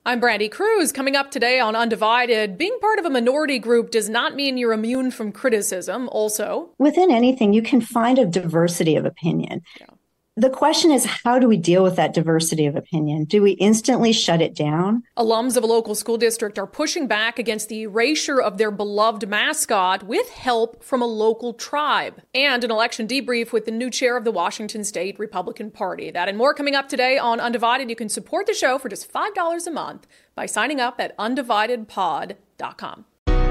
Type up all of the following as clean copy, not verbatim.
I'm Brandy Cruz. Coming up today on Undivided, being part of a minority group does not mean you're immune from criticism. Also, within anything, you can find a diversity of opinion. Yeah. The question is, how do we deal with that diversity of opinion? Do we instantly shut it down? Alums of a local school district are pushing back against the erasure of their beloved mascot with help from a local tribe. And an election debrief with the new chair of the Washington State Republican Party. That and more coming up today on Undivided. You can support the show for just $5 a month by signing up at undividedpod.com.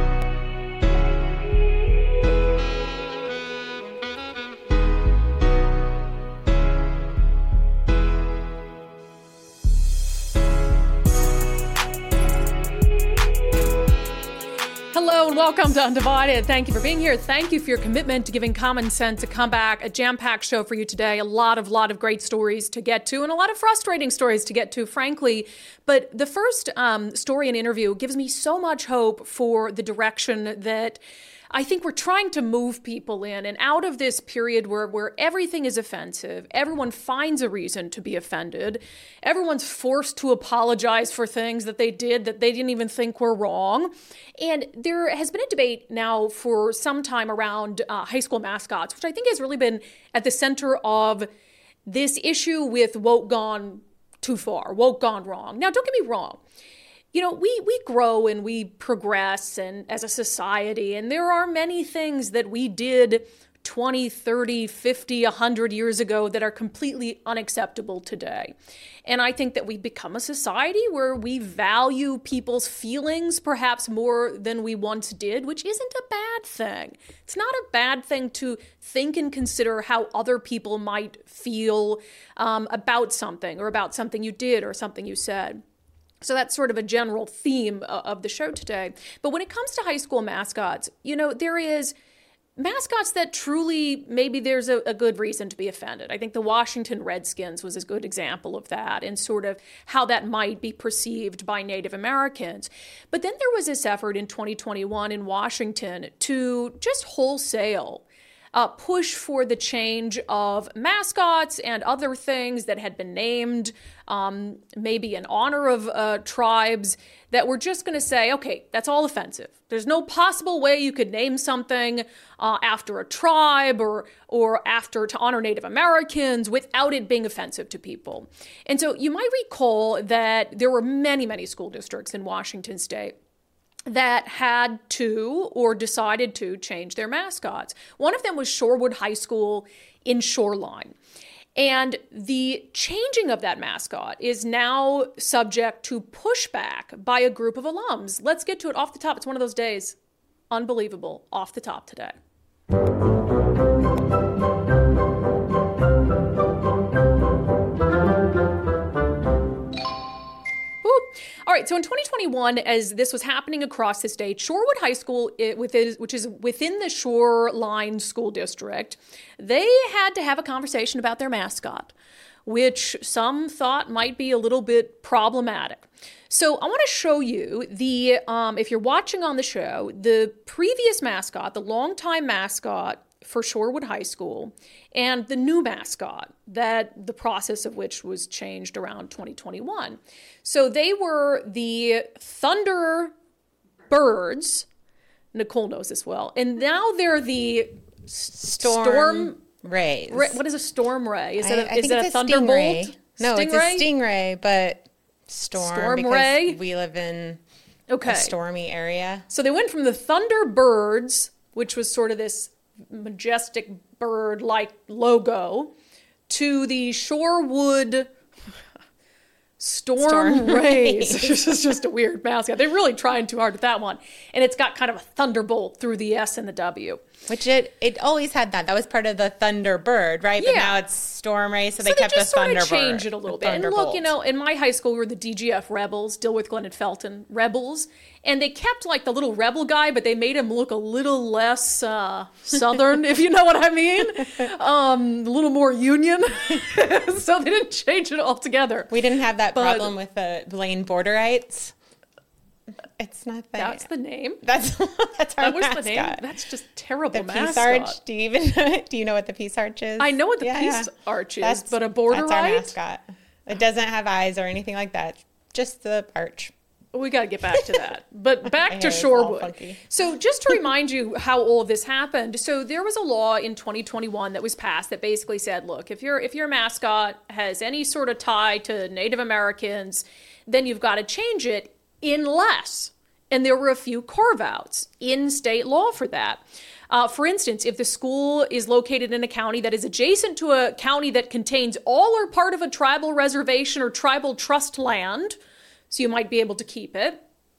Hello and welcome to Undivided. Thank you for being here. Thank you for your commitment to giving Common Sense a comeback. A jam-packed show for you today. A lot of great stories to get to and a lot of frustrating stories to get to, frankly. But the first story and interview gives me so much hope for the direction that I think we're trying to move people in and out of this period where everything is offensive. Everyone finds a reason to be offended. Everyone's forced to apologize for things that they did that they didn't even think were wrong. And there has been a debate now for some time around high school mascots, which I think has really been at the center of this issue with woke gone too far, woke gone wrong. Now, don't get me wrong. You know, we grow and we progress and as a society, and there are many things that we did 20, 30, 50, 100 years ago that are completely unacceptable today. And I think that we become a society where we value people's feelings perhaps more than we once did, which isn't a bad thing. It's not a bad thing to think and consider how other people might feel about something or about something you did or something you said. So that's sort of a general theme of the show today. But when it comes to high school mascots, you know, there is mascots that truly, maybe there's a good reason to be offended. I think the Washington Redskins was a good example of that and sort of how that might be perceived by Native Americans. But then there was this effort in 2021 in Washington to just wholesale push for the change of mascots and other things that had been named, maybe in honor of tribes, that were just going to say, okay, that's all offensive. There's no possible way you could name something after a tribe or after to honor Native Americans without it being offensive to people. And so you might recall that there were many, many school districts in Washington State that had to or decided to change their mascots. One of them was Shorewood High School in Shoreline. And the changing of that mascot is now subject to pushback by a group of alums. Let's get to it off the top. It's one of those days. Unbelievable. Off the top today. All right, so in 2021, as this was happening across the state, Shorewood High School, which is within the Shoreline School District, they had to have a conversation about their mascot, which some thought might be a little bit problematic. So I want to show you if you're watching on the show, the previous mascot, the longtime mascot for Shorewood High School, and the new mascot, that the process of which was changed around 2021. So they were the Thunderbirds. Nicole knows this well. And now they're the Storm Rays. What is a Storm Ray? Is it a Thunderbolt? Stingray. No, it's a Stingray, but Storm because Ray? We live in a stormy area. So they went from the Thunderbirds, which was sort of this majestic bird-like logo, to the Shorewood Storm Rays. This is just a weird mascot. They're really trying too hard with that one. And it's got kind of a thunderbolt through the S and the W. Which it always had that. That was part of the Thunderbird, right? Yeah. But now it's Storm Ray, so they kept the Thunderbird. So they just sort of changed it a little bit. And look, you know, in my high school, we were the DGF Rebels, Dilworth, Glen, and Felton Rebels. And they kept, like, the little rebel guy, but they made him look a little less Southern, if you know what I mean. A little more Union. So they didn't change it altogether. We didn't have that problem with the Blaine Borderites. It's not that. That's the name. That's our mascot. The name. That's just terrible. The Peace Arch. Do you know what the Peace Arch is? I know what the Peace Arch is, but a Borderite? That's our mascot. It doesn't have eyes or anything like that. Just the arch. We got to get back to that. But back to hair is all Shorewood. funky. So just to remind you how all of this happened. So there was a law in 2021 that was passed that basically said, look, if your mascot has any sort of tie to Native Americans, then you've got to change it unless, and there were a few carve-outs in state law for that. For instance, if the school is located in a county that is adjacent to a county that contains all or part of a tribal reservation or tribal trust land, so you might be able to keep it.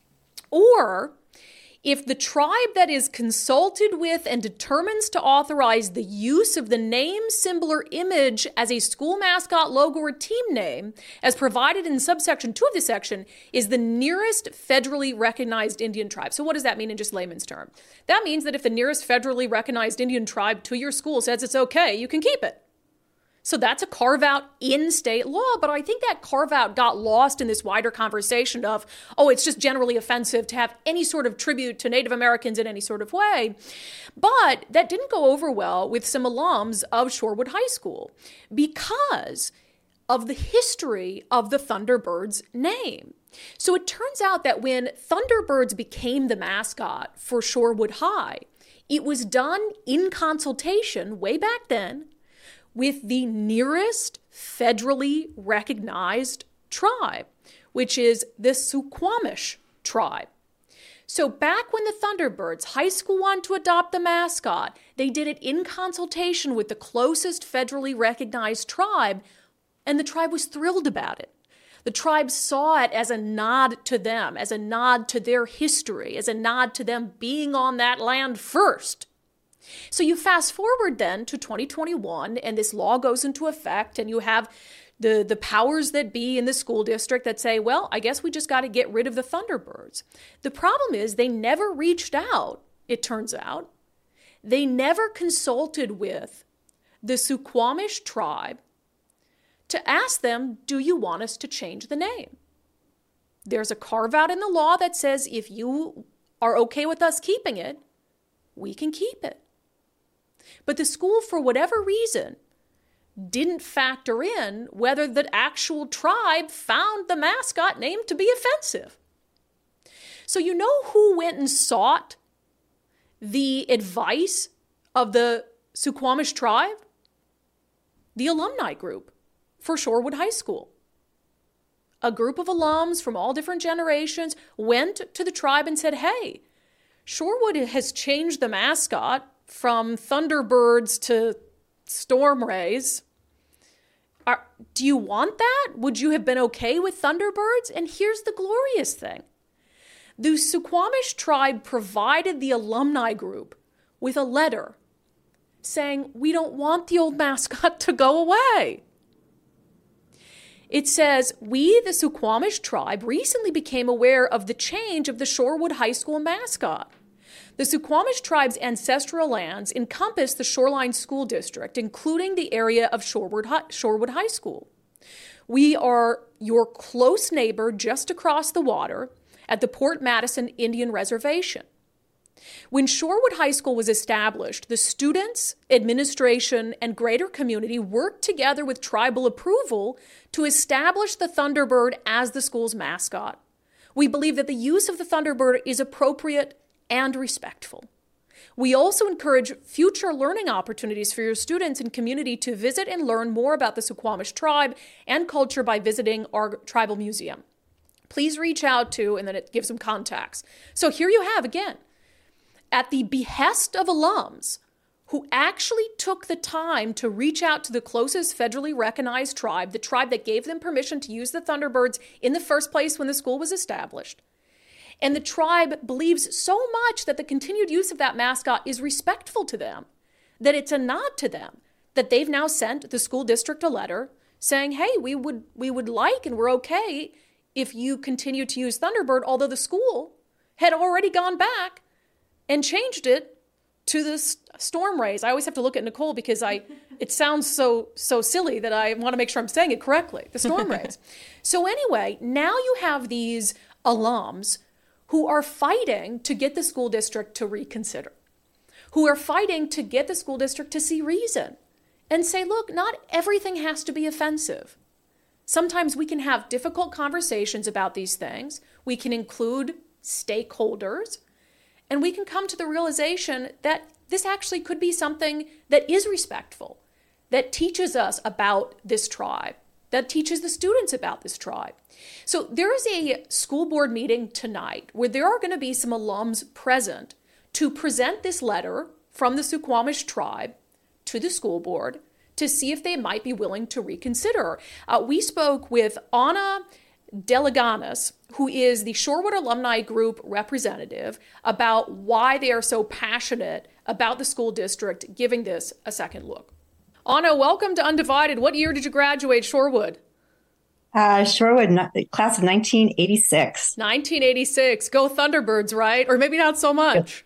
Or if the tribe that is consulted with and determines to authorize the use of the name, symbol, or image as a school mascot, logo, or team name, as provided in subsection 2 of this section, is the nearest federally recognized Indian tribe. So what does that mean in just layman's term? That means that if the nearest federally recognized Indian tribe to your school says it's okay, you can keep it. So that's a carve-out in state law, but I think that carve-out got lost in this wider conversation of, oh, it's just generally offensive to have any sort of tribute to Native Americans in any sort of way. But that didn't go over well with some alums of Shorewood High School because of the history of the Thunderbirds name. So it turns out that when Thunderbirds became the mascot for Shorewood High, it was done in consultation way back then with the nearest federally recognized tribe, which is the Suquamish tribe. So back when the Thunderbirds High School wanted to adopt the mascot, they did it in consultation with the closest federally recognized tribe, and the tribe was thrilled about it. The tribe saw it as a nod to them, as a nod to their history, as a nod to them being on that land first. So you fast forward then to 2021, and this law goes into effect, and you have the powers that be in the school district that say, well, I guess we just got to get rid of the Thunderbirds. The problem is they never reached out, it turns out. They never consulted with the Suquamish tribe to ask them, do you want us to change the name? There's a carve-out in the law that says if you are okay with us keeping it, we can keep it. But the school, for whatever reason, didn't factor in whether the actual tribe found the mascot name to be offensive. So you know who went and sought the advice of the Suquamish tribe? The alumni group for Shorewood High School. A group of alums from all different generations went to the tribe and said, hey, Shorewood has changed the mascot from Thunderbirds to Storm Rays. Do you want that? Would you have been okay with Thunderbirds? And here's the glorious thing. The Suquamish tribe provided the alumni group with a letter saying, we don't want the old mascot to go away. It says, we, the Suquamish tribe, recently became aware of the change of the Shorewood High School mascot. The Suquamish tribe's ancestral lands encompass the Shoreline School District, including the area of Shorewood High School. We are your close neighbor just across the water at the Port Madison Indian Reservation. When Shorewood High School was established, the students, administration, and greater community worked together with tribal approval to establish the Thunderbird as the school's mascot. We believe that the use of the Thunderbird is appropriate and respectful. We also encourage future learning opportunities for your students and community to visit and learn more about the Suquamish tribe and culture by visiting our tribal museum. Please reach out to, and then it gives them contacts. So here you have, again, at the behest of alums who actually took the time to reach out to the closest federally recognized tribe, the tribe that gave them permission to use the Thunderbirds in the first place when the school was established. And the tribe believes so much that the continued use of that mascot is respectful to them, that it's a nod to them, that they've now sent the school district a letter saying, hey, we would like and we're okay if you continue to use Thunderbird, although the school had already gone back and changed it to the Storm Rays. I always have to look at Nicole because it sounds so silly that I want to make sure I'm saying it correctly, the Storm Rays. So anyway, now you have these alums who are fighting to get the school district to reconsider, who are fighting to get the school district to see reason and say, look, not everything has to be offensive. Sometimes we can have difficult conversations about these things. We can include stakeholders, and we can come to the realization that this actually could be something that is respectful, that teaches us about this tribe, that teaches the students about this tribe. So there is a school board meeting tonight where there are going to be some alums present to present this letter from the Suquamish tribe to the school board to see if they might be willing to reconsider. We spoke with Anna Deleganis, who is the Shorewood Alumni Group representative, about why they are so passionate about the school district giving this a second look. Anna, welcome to Undivided. What year did you graduate Shorewood? Shorewood, class of 1986. 1986. Go Thunderbirds, right? Or maybe not so much.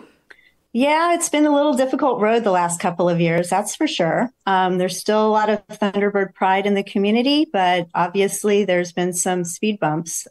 Yeah, it's been a little difficult road the last couple of years, that's for sure. There's still a lot of Thunderbird pride in the community, but obviously there's been some speed bumps.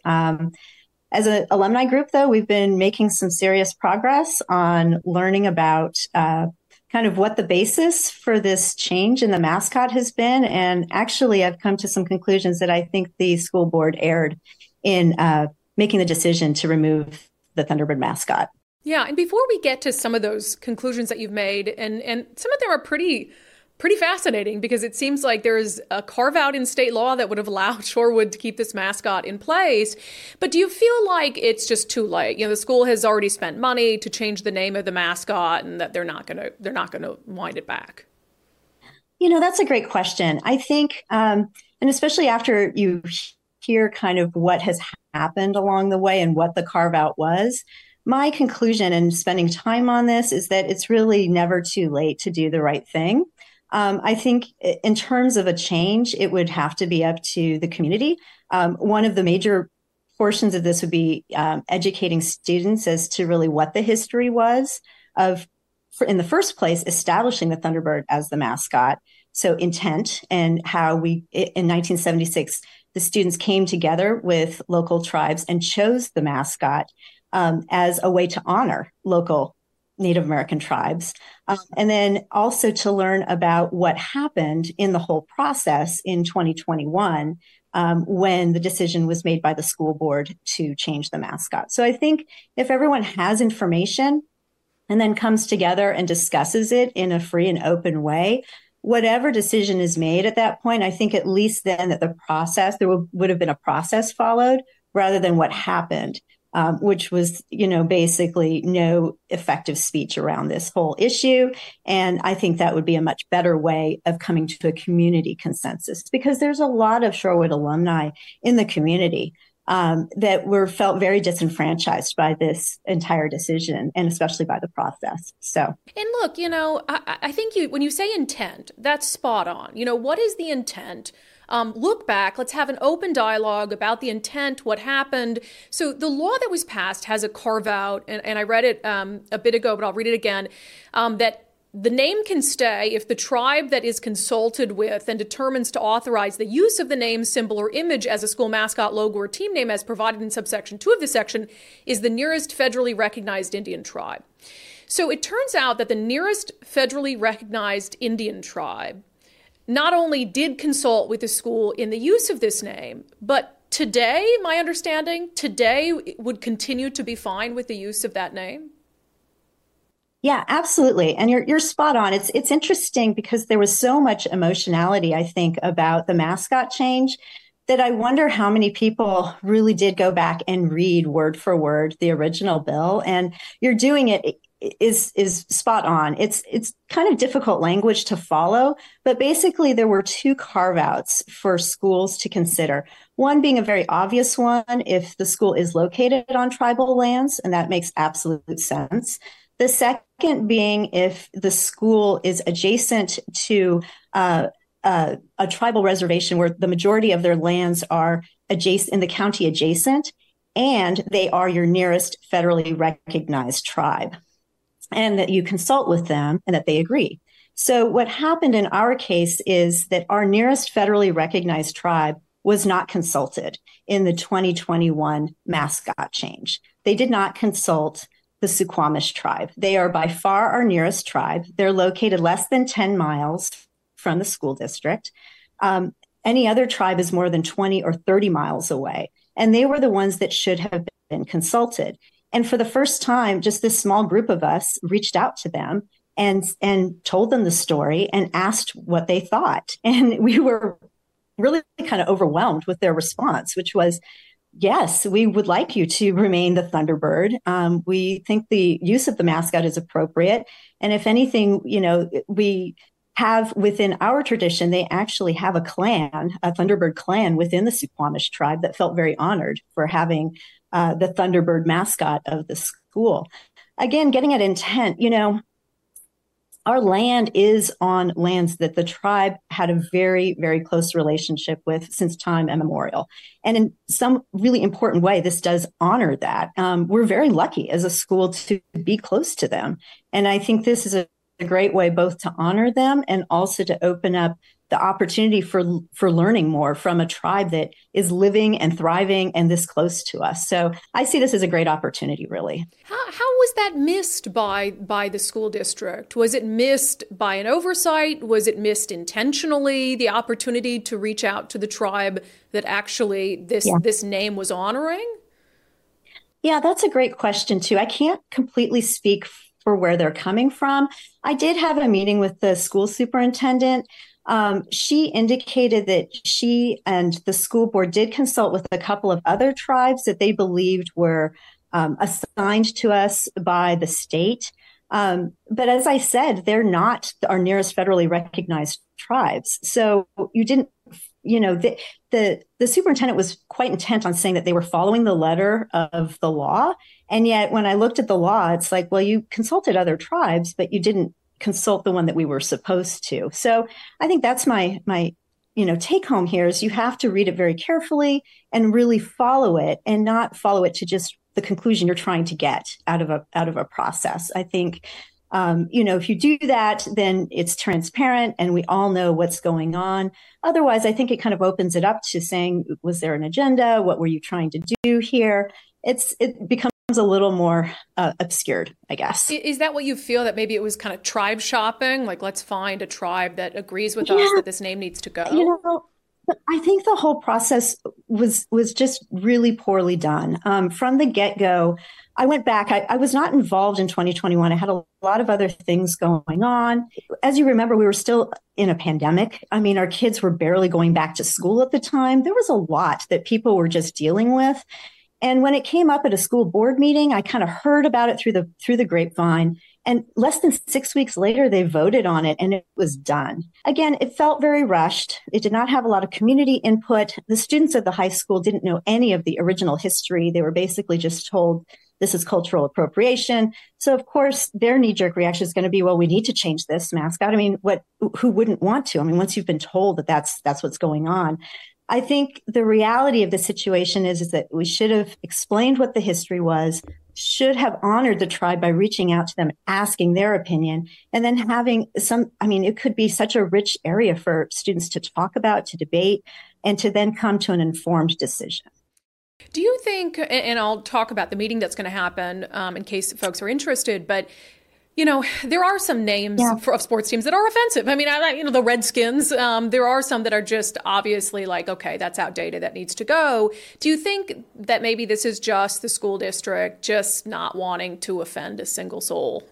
As an alumni group, though, we've been making some serious progress on learning about kind of what the basis for this change in the mascot has been. And actually, I've come to some conclusions that I think the school board erred in making the decision to remove the Thunderbird mascot. Yeah, and before we get to some of those conclusions that you've made, and some of them are pretty fascinating, because it seems like there's a carve out in state law that would have allowed Shorewood to keep this mascot in place. But do you feel like it's just too late? You know, the school has already spent money to change the name of the mascot, and that they're not going to wind it back. You know, that's a great question. I think, and especially after you hear kind of what has happened along the way and what the carve out was. My conclusion in spending time on this is that it's really never too late to do the right thing. I think in terms of a change, it would have to be up to the community. One of the major portions of this would be educating students as to really what the history was of, in the first place, establishing the Thunderbird as the mascot. So intent, and how we, in 1976, the students came together with local tribes and chose the mascot as a way to honor local Native American tribes. And then also to learn about what happened in the whole process in 2021 when the decision was made by the school board to change the mascot. So I think if everyone has information and then comes together and discusses it in a free and open way, whatever decision is made at that point, I think at least then that the process, there would have been a process followed rather than what happened. Which was, basically no effective speech around this whole issue. And I think that would be a much better way of coming to a community consensus, because there's a lot of Shorewood alumni in the community that felt very disenfranchised by this entire decision, and especially by the process. So, and look, I think when you say intent, that's spot on. What is the intent? Look back, let's have an open dialogue about the intent, what happened. So the law that was passed has a carve out, and I read it a bit ago, but I'll read it again, that the name can stay if the tribe that is consulted with and determines to authorize the use of the name, symbol, or image as a school mascot, logo, or team name as provided in subsection 2 of this section is the nearest federally recognized Indian tribe. So it turns out that the nearest federally recognized Indian tribe not only did consult with the school in the use of this name, but today, my understanding, would continue to be fine with the use of that name? Yeah, absolutely. And you're spot on. It's interesting because there was so much emotionality, I think, about the mascot change that I wonder how many people really did go back and read word for word the original bill. And you're doing it is spot on. It's kind of difficult language to follow, but basically there were two carve outs for schools to consider. One being a very obvious one, if the school is located on tribal lands, and that makes absolute sense. The second being if the school is adjacent to a tribal reservation where the majority of their lands are adjacent in the county adjacent, and they are your nearest federally recognized tribe, and that you consult with them and that they agree. So what happened in our case is that our nearest federally recognized tribe was not consulted in the 2021 mascot change. They did not consult the Suquamish tribe. They are by far our nearest tribe. They're located less than 10 miles from the school district. any other tribe is more than 20 or 30 miles away. And they were the ones that should have been consulted. And for the first time, just this small group of us reached out to them and told them the story and asked what they thought. And we were really kind of overwhelmed with their response, which was, yes, we would like you to remain the Thunderbird. We think the use of the mascot is appropriate. And if anything, we have within our tradition, they actually have a clan, a Thunderbird clan within the Suquamish tribe that felt very honored for having the Thunderbird mascot of the school. Again, getting at intent, our land is on lands that the tribe had a very, very close relationship with since time immemorial. And in some really important way, this does honor that. We're very lucky as a school to be close to them. And I think this is a great way both to honor them and also to open up the opportunity for learning more from a tribe that is living and thriving and this close to us. So I see this as a great opportunity, really. How was that missed by the school district? Was it missed by an oversight? Was it missed intentionally, the opportunity to reach out to the tribe that actually this name was honoring? Yeah, that's a great question, too. I can't completely speak for where they're coming from. I did have a meeting with the school superintendent. She indicated that she and the school board did consult with a couple of other tribes that they believed were assigned to us by the state. But as I said, they're not our nearest federally recognized tribes. So you didn't, the superintendent was quite intent on saying that they were following the letter of the law. And yet when I looked at the law, it's like, well, you consulted other tribes, but you didn't consult the one that we were supposed to. So I think that's my take home here is you have to read it very carefully and really follow it and not follow it to just the conclusion you're trying to get out of a process. I think, if you do that, then it's transparent and we all know what's going on. Otherwise, I think it kind of opens it up to saying, was there an agenda? What were you trying to do here? It becomes a little more obscured, I guess. Is that what you feel, that maybe it was kind of tribe shopping? Like, let's find a tribe that agrees with us that this name needs to go? I think the whole process was just really poorly done. From the get-go, I went back. I was not involved in 2021. I had a lot of other things going on. As you remember, we were still in a pandemic. I mean, our kids were barely going back to school at the time. There was a lot that people were just dealing with. And when it came up at a school board meeting, I kind of heard about it through the grapevine. And less than 6 weeks later, they voted on it and it was done. Again, it felt very rushed. It did not have a lot of community input. The students at the high school didn't know any of the original history. They were basically just told this is cultural appropriation. So, of course, their knee-jerk reaction is going to be, well, we need to change this mascot. I mean, who wouldn't want to? I mean, once you've been told that that's what's going on. I think the reality of the situation is that we should have explained what the history was, should have honored the tribe by reaching out to them, asking their opinion, and then having it could be such a rich area for students to talk about, to debate, and to then come to an informed decision. Do you think, and I'll talk about the meeting that's going to happen in case folks are interested, but there are some names of sports teams that are offensive. I mean, the Redskins, there are some that are just obviously like, okay, that's outdated, that needs to go. Do you think that maybe this is just the school district just not wanting to offend a single soul?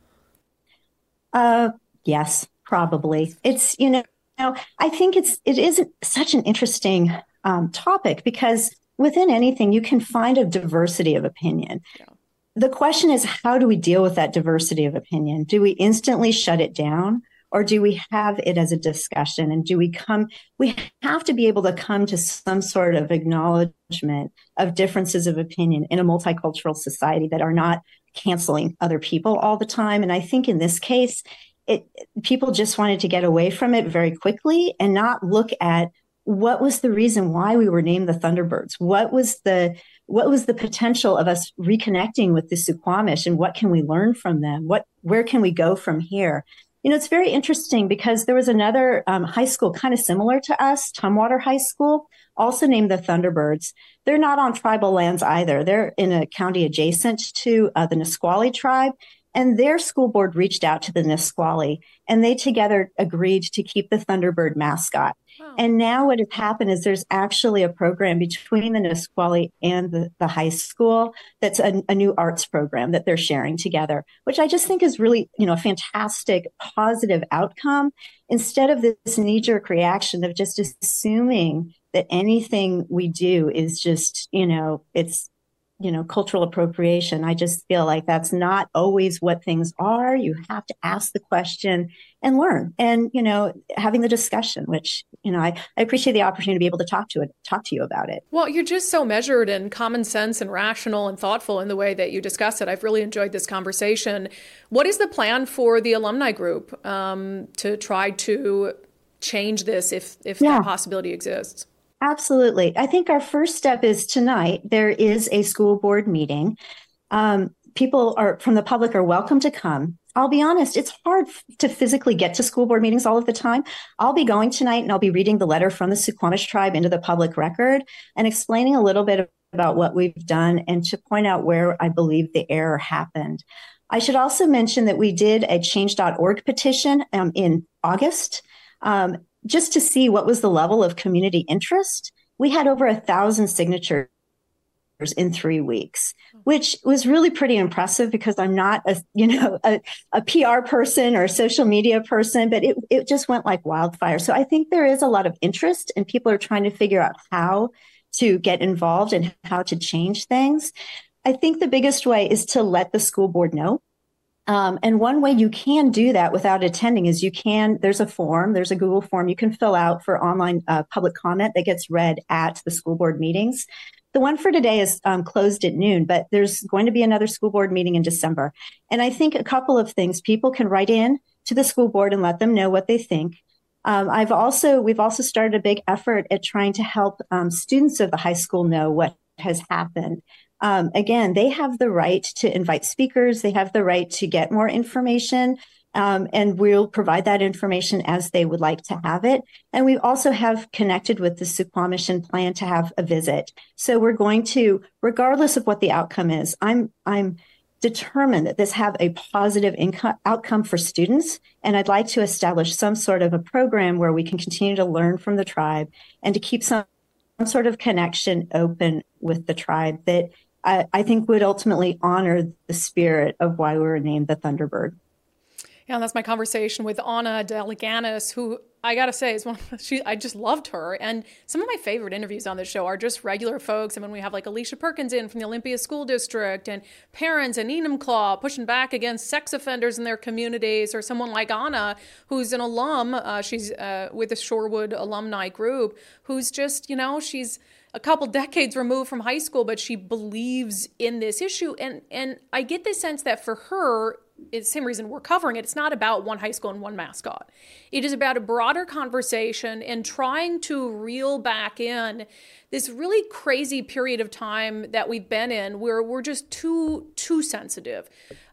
Yes, probably. It's, I think it is such an interesting topic because within anything, you can find a diversity of opinion. Yeah. The question is, how do we deal with that diversity of opinion? Do we instantly shut it down or do we have it as a discussion? And we have to be able to come to some sort of acknowledgement of differences of opinion in a multicultural society that are not canceling other people all the time. And I think in this case, people just wanted to get away from it very quickly and not look at what was the reason why we were named the Thunderbirds? What was the potential of us reconnecting with the Suquamish and what can we learn from them? Where can we go from here? It's very interesting because there was another high school kind of similar to us, Tumwater High School, also named the Thunderbirds. They're not on tribal lands either. They're in a county adjacent to the Nisqually tribe. And their school board reached out to the Nisqually, and they together agreed to keep the Thunderbird mascot. Wow. And now what has happened is there's actually a program between the Nisqually and the high school that's a new arts program that they're sharing together, which I just think is really, a fantastic, positive outcome, instead of this knee-jerk reaction of just assuming that anything we do is just, it's cultural appropriation. I just feel like that's not always what things are. You have to ask the question and learn, and, having the discussion, which, I appreciate the opportunity to be able to talk to you about it. Well, you're just so measured and common sense and rational and thoughtful in the way that you discuss it. I've really enjoyed this conversation. What is the plan for the alumni group to try to change this if that possibility exists? Absolutely. I think our first step is tonight. There is a school board meeting. People from the public are welcome to come. I'll be honest, it's hard to physically get to school board meetings all of the time. I'll be going tonight and I'll be reading the letter from the Suquamish tribe into the public record and explaining a little bit about what we've done and to point out where I believe the error happened. I should also mention that we did a change.org petition in August. Just to see what was the level of community interest. We had over 1,000 signatures in 3 weeks, which was really pretty impressive because I'm not a PR person or a social media person, but it just went like wildfire. So I think there is a lot of interest and people are trying to figure out how to get involved and how to change things. I think the biggest way is to let the school board know. And one way you can do that without attending is there's a Google form you can fill out for online public comment that gets read at the school board meetings. The one for today is closed at noon, but there's going to be another school board meeting in December. And I think a couple of things, people can write in to the school board and let them know what they think. We've also started a big effort at trying to help students of the high school know what has happened. Again, they have the right to invite speakers. They have the right to get more information, and we'll provide that information as they would like to have it. And we also have connected with the Suquamish and plan to have a visit. So we're going to, regardless of what the outcome is, I'm determined that this have a positive outcome for students. And I'd like to establish some sort of a program where we can continue to learn from the tribe and to keep some sort of connection open with the tribe that I think would ultimately honor the spirit of why we were named the Thunderbird. Yeah, and that's my conversation with Anna Deliganis, who I got to say is I just loved her. And some of my favorite interviews on this show are just regular folks. And when we have like Alicia Perkins in from the Olympia School District and parents and Enumclaw pushing back against sex offenders in their communities, or someone like Anna, who's an alum, she's with the Shorewood alumni group, who's just, she's a couple decades removed from high school, but she believes in this issue. And I get the sense that for her, it's the same reason we're covering it. It's not about one high school and one mascot. It is about a broader conversation and trying to reel back in this really crazy period of time that we've been in where we're just too sensitive,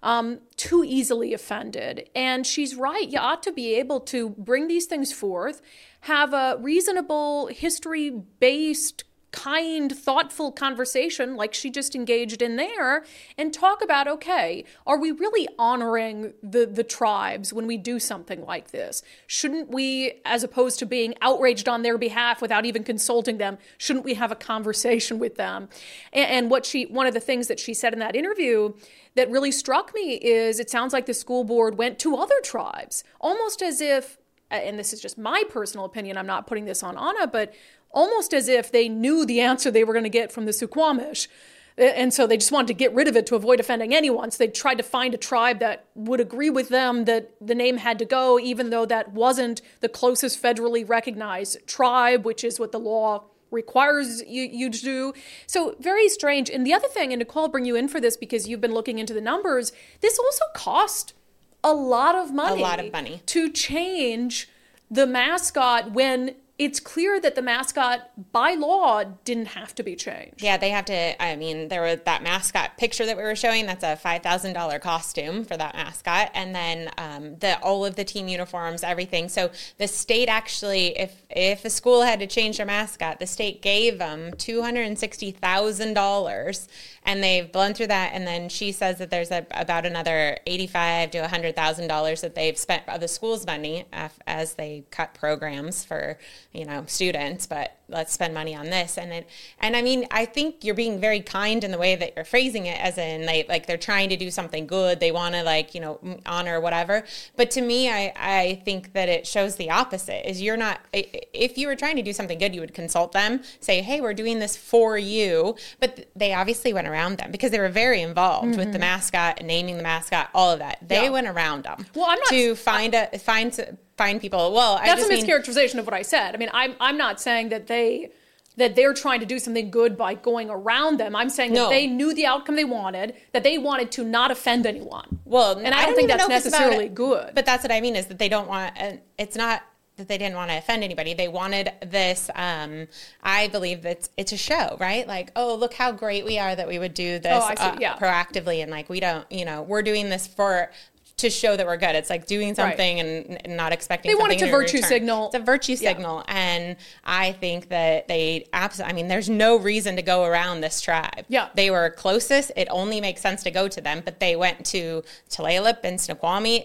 too easily offended. And she's right. You ought to be able to bring these things forth, have a reasonable, history-based, kind, thoughtful conversation like she just engaged in there, and talk about, okay, are we really honoring the tribes when we do something like this? Shouldn't we, as opposed to being outraged on their behalf without even consulting them, shouldn't we have a conversation with them? And one of the things that she said in that interview that really struck me is it sounds like the school board went to other tribes, almost as if, and this is just my personal opinion, I'm not putting this on Anna, but almost as if they knew the answer they were going to get from the Suquamish. And so they just wanted to get rid of it to avoid offending anyone. So they tried to find a tribe that would agree with them that the name had to go, even though that wasn't the closest federally recognized tribe, which is what the law requires you to do. So very strange. And the other thing, and Nicole, I'll bring you in for this because you've been looking into the numbers, this also cost a lot of money to change the mascot when it's clear that the mascot by law didn't have to be changed. Yeah, they have to. There was that mascot picture that we were showing. That's a $5,000 costume for that mascot. And then all of the team uniforms, everything. So the state actually, if a school had to change their mascot, the state gave them $260,000 and they've blown through that. And then she says that there's about another $85,000 to $100,000 that they've spent of the school's money as they cut programs for, students, but let's spend money on this. And I mean, I think you're being very kind in the way that you're phrasing it, as in they're trying to do something good. They want to honor whatever. But to me, I think that it shows the opposite. Is you're not, if you were trying to do something good, you would consult them, say, hey, we're doing this for you. But they obviously went around them because they were very involved with the mascot and naming the mascot, all of that. They went around them to find people. Well, that's a mischaracterization of what I said. I mean, I'm not saying that they're trying to do something good by going around them. I'm saying that they knew the outcome they wanted, that they wanted to not offend anyone. Well, and I don't think that's necessarily good. But that's what I mean, is that they don't want, it's not that they didn't want to offend anybody. They wanted this, I believe that it's a show, right? Like, oh, look how great we are that we would do this proactively. And we don't, we're doing this to show that we're good. It's like doing something and not expecting something. They wanted to virtue signal. It's a virtue signal. And I think that they absolutely, there's no reason to go around this tribe. Yeah. They were closest. It only makes sense to go to them, but they went to Tulalip and Snoqualmie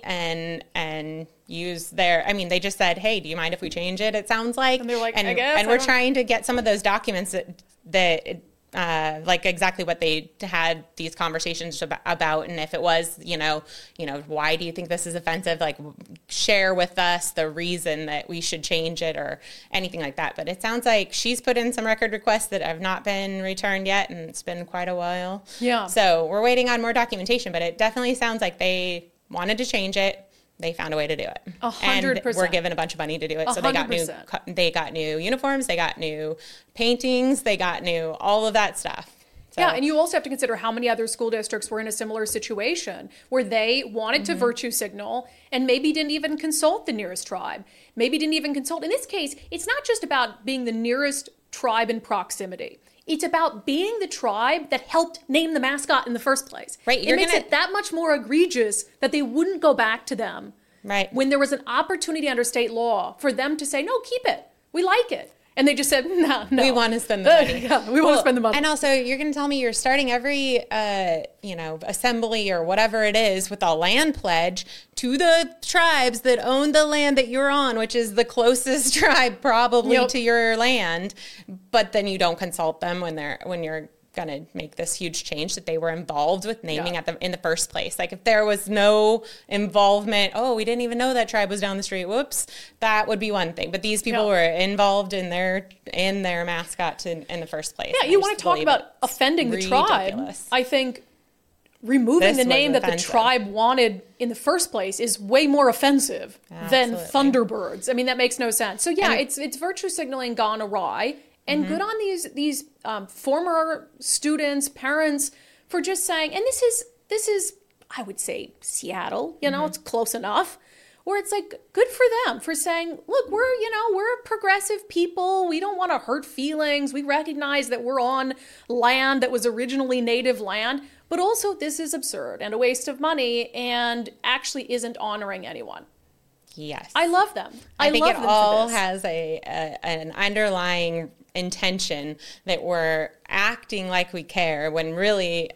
and use they just said, hey, do you mind if we change it? It sounds like. And they're like, and, I guess. And we're trying to get some of those documents that exactly what they had these conversations about, and if it was, why do you think this is offensive? Share with us the reason that we should change it or anything like that. But it sounds like she's put in some record requests that have not been returned yet, and it's been quite a while. Yeah. So we're waiting on more documentation, but it definitely sounds like they wanted to change it. They found a way to do it. 100%. And we're given a bunch of money to do it. 100%. So they got new uniforms, they got new paintings, they got new all of that stuff. So. Yeah, and you also have to consider how many other school districts were in a similar situation where they wanted to virtue signal and maybe didn't even consult the nearest tribe. Maybe didn't even consult. In this case, it's not just about being the nearest tribe in proximity. It's about being the tribe that helped name the mascot in the first place. Right. It makes it that much more egregious that they wouldn't go back to them. Right. When there was an opportunity under state law for them to say, no, keep it. We like it. And they just said, no. We want to spend the money. We want to spend the money. And also, you're going to tell me you're starting every, assembly or whatever it is with a land pledge to the tribes that own the land that you're on, which is the closest tribe probably to your land. But then you don't consult them when you're going to make this huge change that they were involved with naming in the first place. If there was no involvement, we didn't even know that tribe was down the street, whoops, that would be one thing. But these people were involved in their mascot in the first place. Yeah, you want to talk about offending the tribe. I think removing the name that the tribe wanted in the first place is way more offensive than Thunderbirds. That makes no sense. So it's virtue signaling gone awry. And good on these former students, parents, for just saying, and this is I would say Seattle, it's close enough, where it's good for them for saying, look, we're progressive people. We don't want to hurt feelings. We recognize that we're on land that was originally native land, but also this is absurd and a waste of money and actually isn't honoring anyone. Yes. I love them. I think it all has an underlying intention that we're acting like we care when really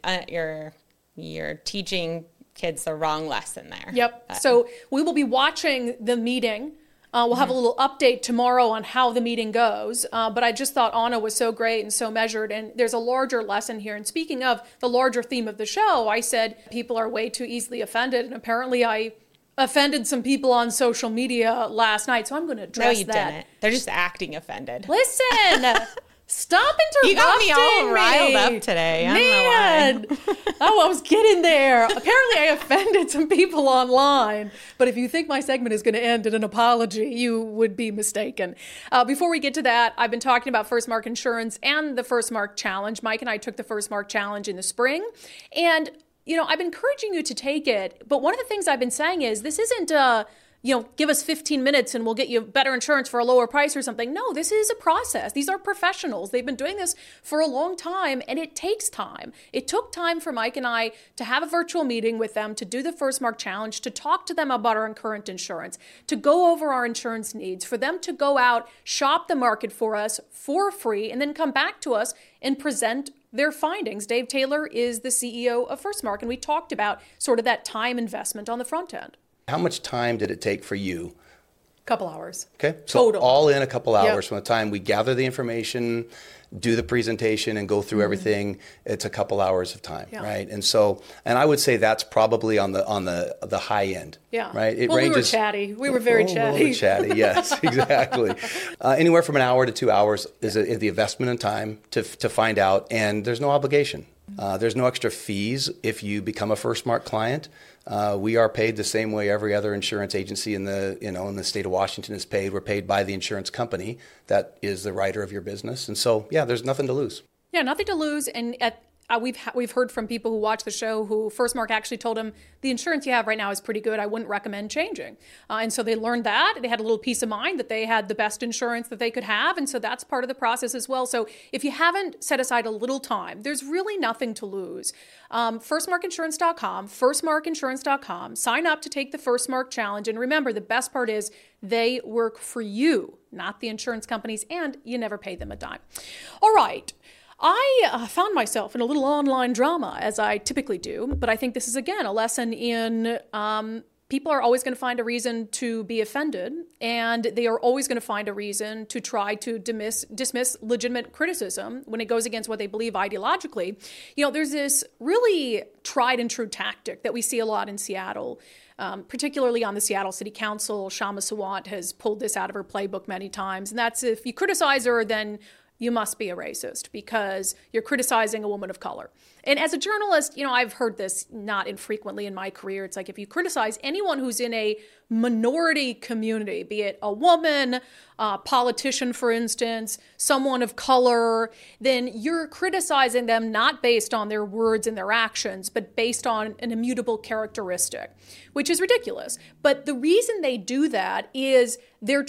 you're teaching kids the wrong lesson there. Yep. So we will be watching the meeting. We'll have a little update tomorrow on how the meeting goes. But I just thought Anna was so great and so measured. And there's a larger lesson here. And speaking of the larger theme of the show, I said people are way too easily offended. And apparently I offended some people on social media last night, so I'm going to address that. No, you didn't. They're just acting offended. Listen, stop interrupting me. You got me all riled up today. I don't know why. I was getting there. Apparently, I offended some people online, but if you think my segment is going to end in an apology, you would be mistaken. Before we get to that, I've been talking about First Mark Insurance and the First Mark Challenge. Mike and I took the First Mark Challenge in the spring, and I've been encouraging you to take it, but one of the things I've been saying is this isn't give us 15 minutes and we'll get you better insurance for a lower price or something. No, this is a process. These are professionals. They've been doing this for a long time, and it takes time. It took time for Mike and I to have a virtual meeting with them, to do the First Mark Challenge, to talk to them about our current insurance, to go over our insurance needs, for them to go out, shop the market for us for free, and then come back to us and present their findings. Dave Taylor is the CEO of First Mark, and we talked about sort of that time investment on the front end. How much time did it take for you? Couple hours. Okay. So total. All in a couple hours. Yep. From the time we gather the information, do the presentation, and go through everything, it's a couple hours of time, right? And so, and I would say that's probably on the high end. Yeah. Right. It ranges. We were chatty. We were very chatty. We were chatty. Yes, exactly. Anywhere from an hour to 2 hours is the investment in time to find out, and there's no obligation. There's no extra fees if you become a First Mark client. We are paid the same way every other insurance agency in the state of Washington is paid. We're paid by the insurance company that is the writer of your business. And so, there's nothing to lose. Yeah, nothing to lose. And we've heard from people who watch the show who First Mark actually told them, the insurance you have right now is pretty good. I wouldn't recommend changing. And so they learned that. They had a little peace of mind that they had the best insurance that they could have. And so that's part of the process as well. So if you haven't set aside a little time, there's really nothing to lose. firstmarkinsurance.com, sign up to take the First Mark Challenge. And remember, the best part is they work for you, not the insurance companies, and you never pay them a dime. All right. I found myself in a little online drama, as I typically do, but I think this is, again, a lesson in people are always going to find a reason to be offended, and they are always going to find a reason to try to dismiss legitimate criticism when it goes against what they believe ideologically. There's this really tried and true tactic that we see a lot in Seattle, particularly on the Seattle City Council. Shama Sawant has pulled this out of her playbook many times, and that's if you criticize her, then you must be a racist because you're criticizing a woman of color. And as a journalist, I've heard this not infrequently in my career. It's like if you criticize anyone who's in a minority community, be it a woman, a politician, for instance, someone of color, then you're criticizing them not based on their words and their actions, but based on an immutable characteristic, which is ridiculous. But the reason they do that is they're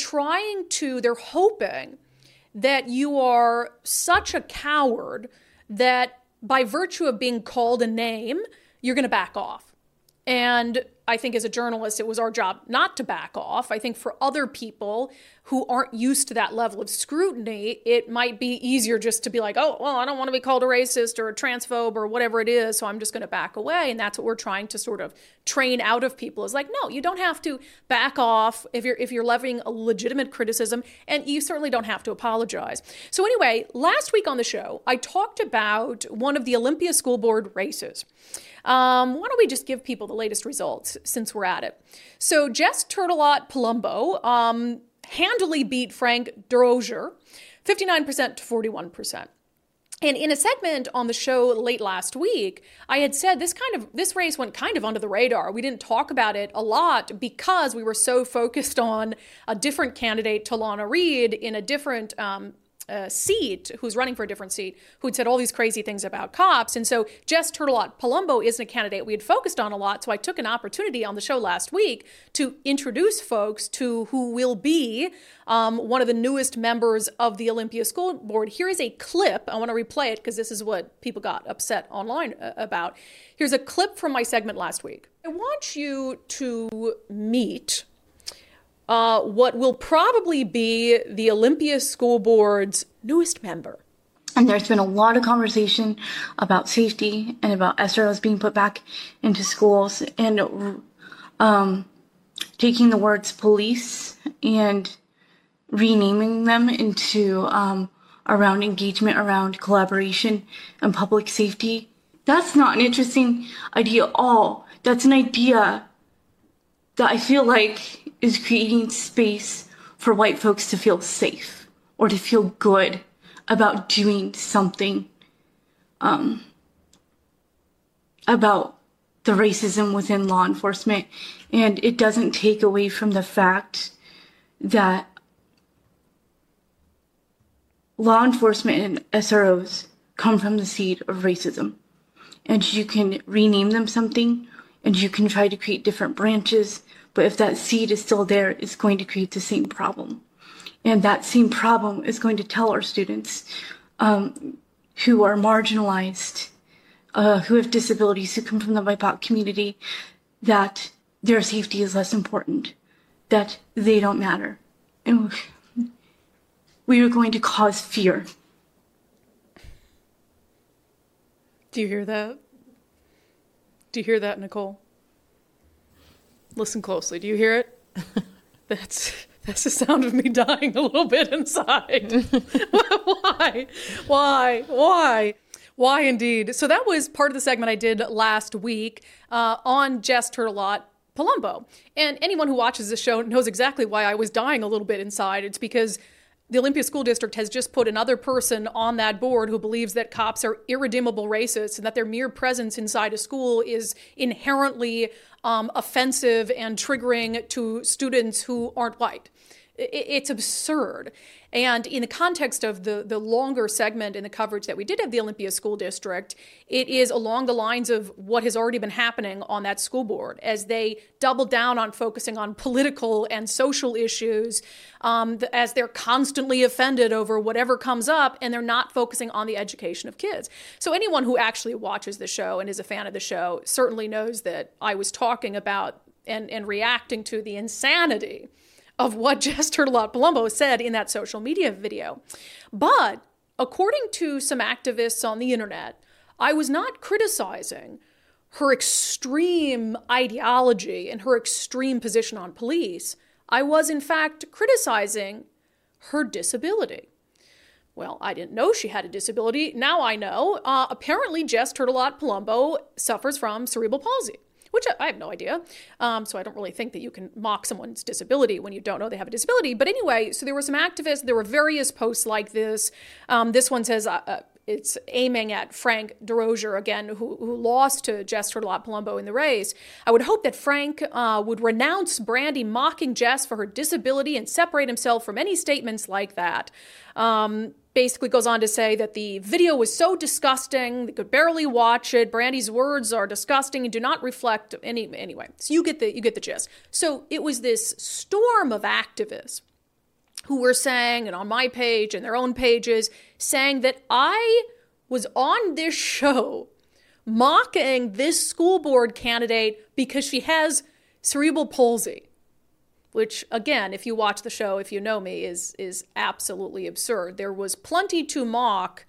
hoping that you are such a coward that by virtue of being called a name, you're going to back off. And I think as a journalist, it was our job not to back off. I think for other people who aren't used to that level of scrutiny, it might be easier just to be like, oh, well, I don't want to be called a racist or a transphobe or whatever it is, so I'm just going to back away. And that's what we're trying to sort of train out of people is like, no, you don't have to back off if you're levying a legitimate criticism, and you certainly don't have to apologize. So anyway, last week on the show, I talked about one of the Olympia School Board races. Why don't we just give people the latest results since we're at it? So Jess Turtelot-Palumbo handily beat Frank Derosier, 59% to 41%. And in a segment on the show late last week, I had said this race went kind of under the radar. We didn't talk about it a lot because we were so focused on a different candidate, Talana Reed, in a different seat, who's running for a different seat, who'd said all these crazy things about cops. And so Jess Turtelot-Palumbo isn't a candidate we had focused on a lot. So I took an opportunity on the show last week to introduce folks to who will be one of the newest members of the Olympia School Board. Here is a clip. I want to replay it because this is what people got upset online about. Here's a clip from my segment last week. I want you to meet what will probably be the Olympia School Board's newest member. And there's been a lot of conversation about safety and about SROs being put back into schools and taking the words police and renaming them into around engagement, around collaboration and public safety. That's not an interesting idea at all. That's an idea that I feel like is creating space for white folks to feel safe or to feel good about doing something about the racism within law enforcement. And it doesn't take away from the fact that law enforcement and SROs come from the seed of racism. And you can rename them something, and you can try to create different branches, But if that seed is still there, it's going to create the same problem. And that same problem is going to tell our students who are marginalized, who have disabilities, who come from the BIPOC community, that their safety is less important, that they don't matter. And we are going to cause fear. Do you hear that? Do you hear that, Nicole? Listen closely. Do you hear it? That's the sound of me dying a little bit inside. Why indeed? So that was part of the segment I did last week on Jess Turtelot Palumbo. And anyone who watches this show knows exactly why I was dying a little bit inside. It's because the Olympia School District has just put another person on that board who believes that cops are irredeemable racists and that their mere presence inside a school is inherently offensive and triggering to students who aren't white. It's absurd. And in the context of the longer segment in the coverage that we did of the Olympia School District, it is along the lines of what has already been happening on that school board as they double down on focusing on political and social issues, as they're constantly offended over whatever comes up, and they're not focusing on the education of kids. So anyone who actually watches the show and is a fan of the show certainly knows that I was talking about and reacting to the insanity of what Jess Turtelot Palumbo said in that social media video. But according to some activists on the internet, I was not criticizing her extreme ideology and her extreme position on police. I was, in fact, criticizing her disability. Well, I didn't know she had a disability. Now I know. Apparently, Jess Turtelot Palumbo suffers from cerebral palsy, which I have no idea. So I don't really think that you can mock someone's disability when you don't know they have a disability. But anyway, so there were some activists. There were various posts like this. This one says it's aiming at Frank DeRozier, again, who lost to Jess Turtelot Palumbo in the race. I would hope that Frank would renounce Brandy mocking Jess for her disability and separate himself from any statements like that. Basically goes on to say that the video was so disgusting, they could barely watch it. Brandy's words are disgusting and do not reflect anyway. So you get the gist. So it was this storm of activists who were saying, and on my page and their own pages, saying that I was on this show mocking this school board candidate because she has cerebral palsy. Which, again, if you watch the show, if you know me, is absolutely absurd. There was plenty to mock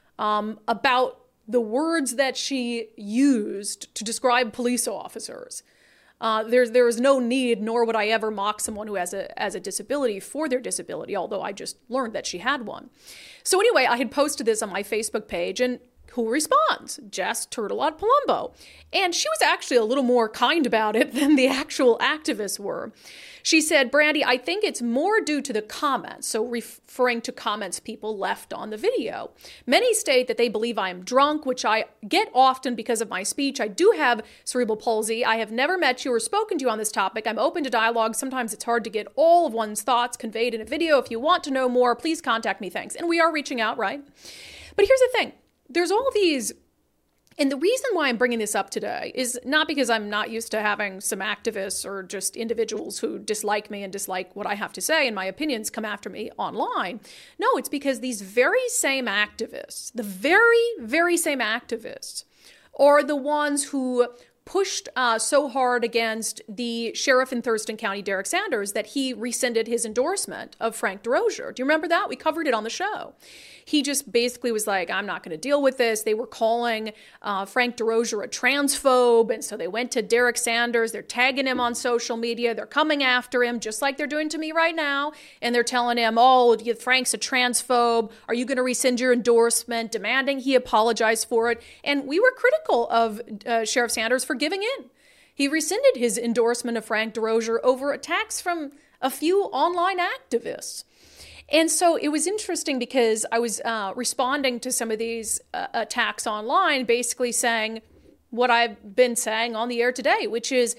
about the words that she used to describe police officers. There is no need, nor would I ever mock someone who has a disability for their disability, although I just learned that she had one. So anyway, I had posted this on my Facebook page, and who responds? Jess Turtelot Palumbo. And she was actually a little more kind about it than the actual activists were. She said, Brandy, I think it's more due to the comments, so referring to comments people left on the video. Many state that they believe I am drunk, which I get often because of my speech. I do have cerebral palsy. I have never met you or spoken to you on this topic. I'm open to dialogue. Sometimes it's hard to get all of one's thoughts conveyed in a video. If you want to know more, please contact me. Thanks. And we are reaching out, right? But here's the thing. There's all these, and the reason why I'm bringing this up today is not because I'm not used to having some activists or just individuals who dislike me and dislike what I have to say and my opinions come after me online. No, it's because these very same activists, the very, very same activists, are the ones who pushed so hard against the sheriff in Thurston County, Derek Sanders, that he rescinded his endorsement of Frank DeRozier. Do you remember that? We covered it on the show. He just basically was like, I'm not going to deal with this. They were calling Frank DeRozier a transphobe, and so they went to Derek Sanders. They're tagging him on social media. They're coming after him, just like they're doing to me right now, and they're telling him, oh, Frank's a transphobe. Are you going to rescind your endorsement? Demanding he apologize for it. And we were critical of Sheriff Sanders for giving in. He rescinded his endorsement of Frank DeRozier over attacks from a few online activists. And so it was interesting because I was responding to some of these attacks online, basically saying what I've been saying on the air today, which is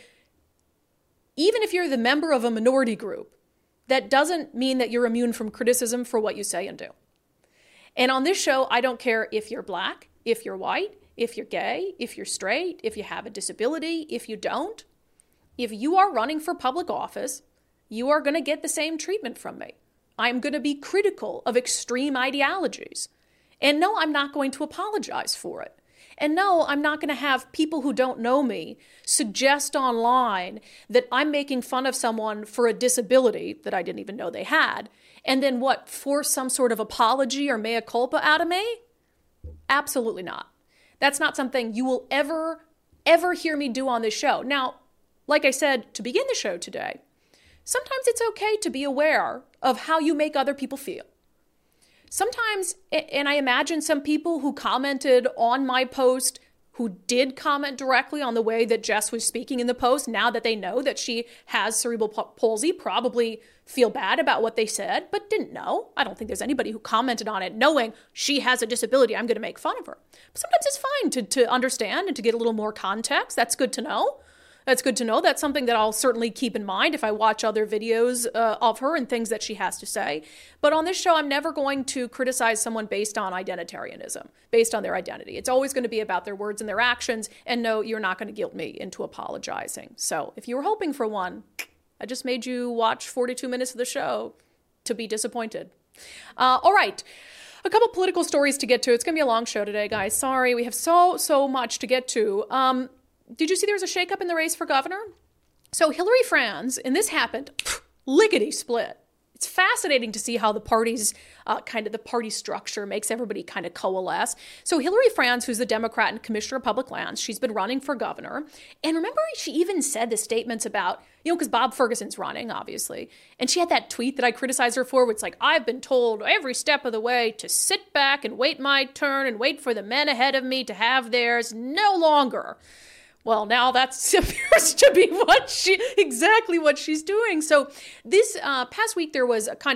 even if you're the member of a minority group, that doesn't mean that you're immune from criticism for what you say and do. And on this show, I don't care if you're black, if you're white, if you're gay, if you're straight, if you have a disability, if you don't. if you are running for public office, you are going to get the same treatment from me. I'm going to be critical of extreme ideologies. And no, I'm not going to apologize for it. And no, I'm not going to have people who don't know me suggest online that I'm making fun of someone for a disability that I didn't even know they had. And then what, force some sort of apology or mea culpa out of me? Absolutely not. That's not something you will ever hear me do on this show. Now, like I said to begin the show today, sometimes it's okay to be aware of how you make other people feel. Sometimes, and I imagine some people who commented on my post who did comment directly on the way that Jess was speaking in the post, now that they know that she has cerebral palsy, probably feel bad about what they said, but didn't know. I don't think there's anybody who commented on it knowing she has a disability, I'm going to make fun of her. But sometimes it's fine to understand and to get a little more context. That's good to know. That's good to know. That's something that I'll certainly keep in mind if I watch other videos of her and things that she has to say. But on this show, I'm never going to criticize someone based on identitarianism, based on their identity. It's always going to be about their words and their actions. And no, you're not going to guilt me into apologizing. So if you were hoping for one, I just made you watch 42 minutes of the show to be disappointed. All right. A couple political stories to get to. It's going to be a long show today, guys. Sorry, we have so much to get to. Did you see there was a shakeup in the race for governor? So Hillary Franz, and this happened lickety split. It's fascinating to see how the party's the party structure makes everybody kind of coalesce. So Hillary Franz, who's the Democrat and Commissioner of Public Lands, she's been running for governor. And remember, she even said the statements about, because Bob Ferguson's running, obviously. And she had that tweet that I criticized her for, where it's like, I've been told every step of the way to sit back and wait my turn and wait for the men ahead of me to have theirs, no longer. Well, now that appears to be exactly what she's doing. So this past week, there was a kind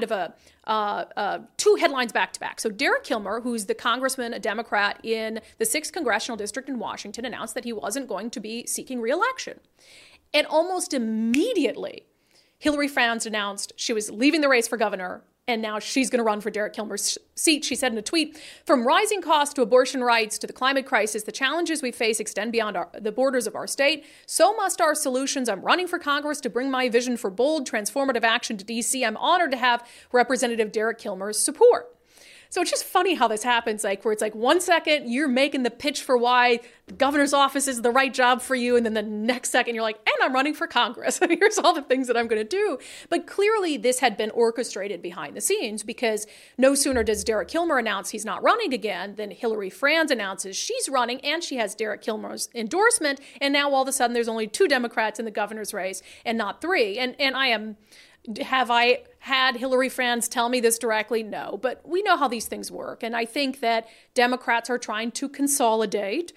of two headlines back to back. So Derek Kilmer, who's the congressman, a Democrat in the 6th Congressional District in Washington, announced that he wasn't going to be seeking re-election. And almost immediately, Hillary Franz announced she was leaving the race for governor, and now she's going to run for Derek Kilmer's seat. She said in a tweet, "From rising costs to abortion rights to the climate crisis, the challenges we face extend beyond the borders of our state. So must our solutions. I'm running for Congress to bring my vision for bold, transformative action to D.C. I'm honored to have Representative Derek Kilmer's support." So it's just funny how this happens, where it's 1 second you're making the pitch for why the governor's office is the right job for you, and then the next second you're like, and I'm running for Congress. Here's all the things that I'm going to do. But clearly this had been orchestrated behind the scenes, because no sooner does Derek Kilmer announce he's not running again than Hillary Franz announces she's running, and she has Derek Kilmer's endorsement. And now all of a sudden there's only 2 Democrats in the governor's race and not 3. And have I had Hillary Franz tell me this directly? No, but we know how these things work. And I think that Democrats are trying to consolidate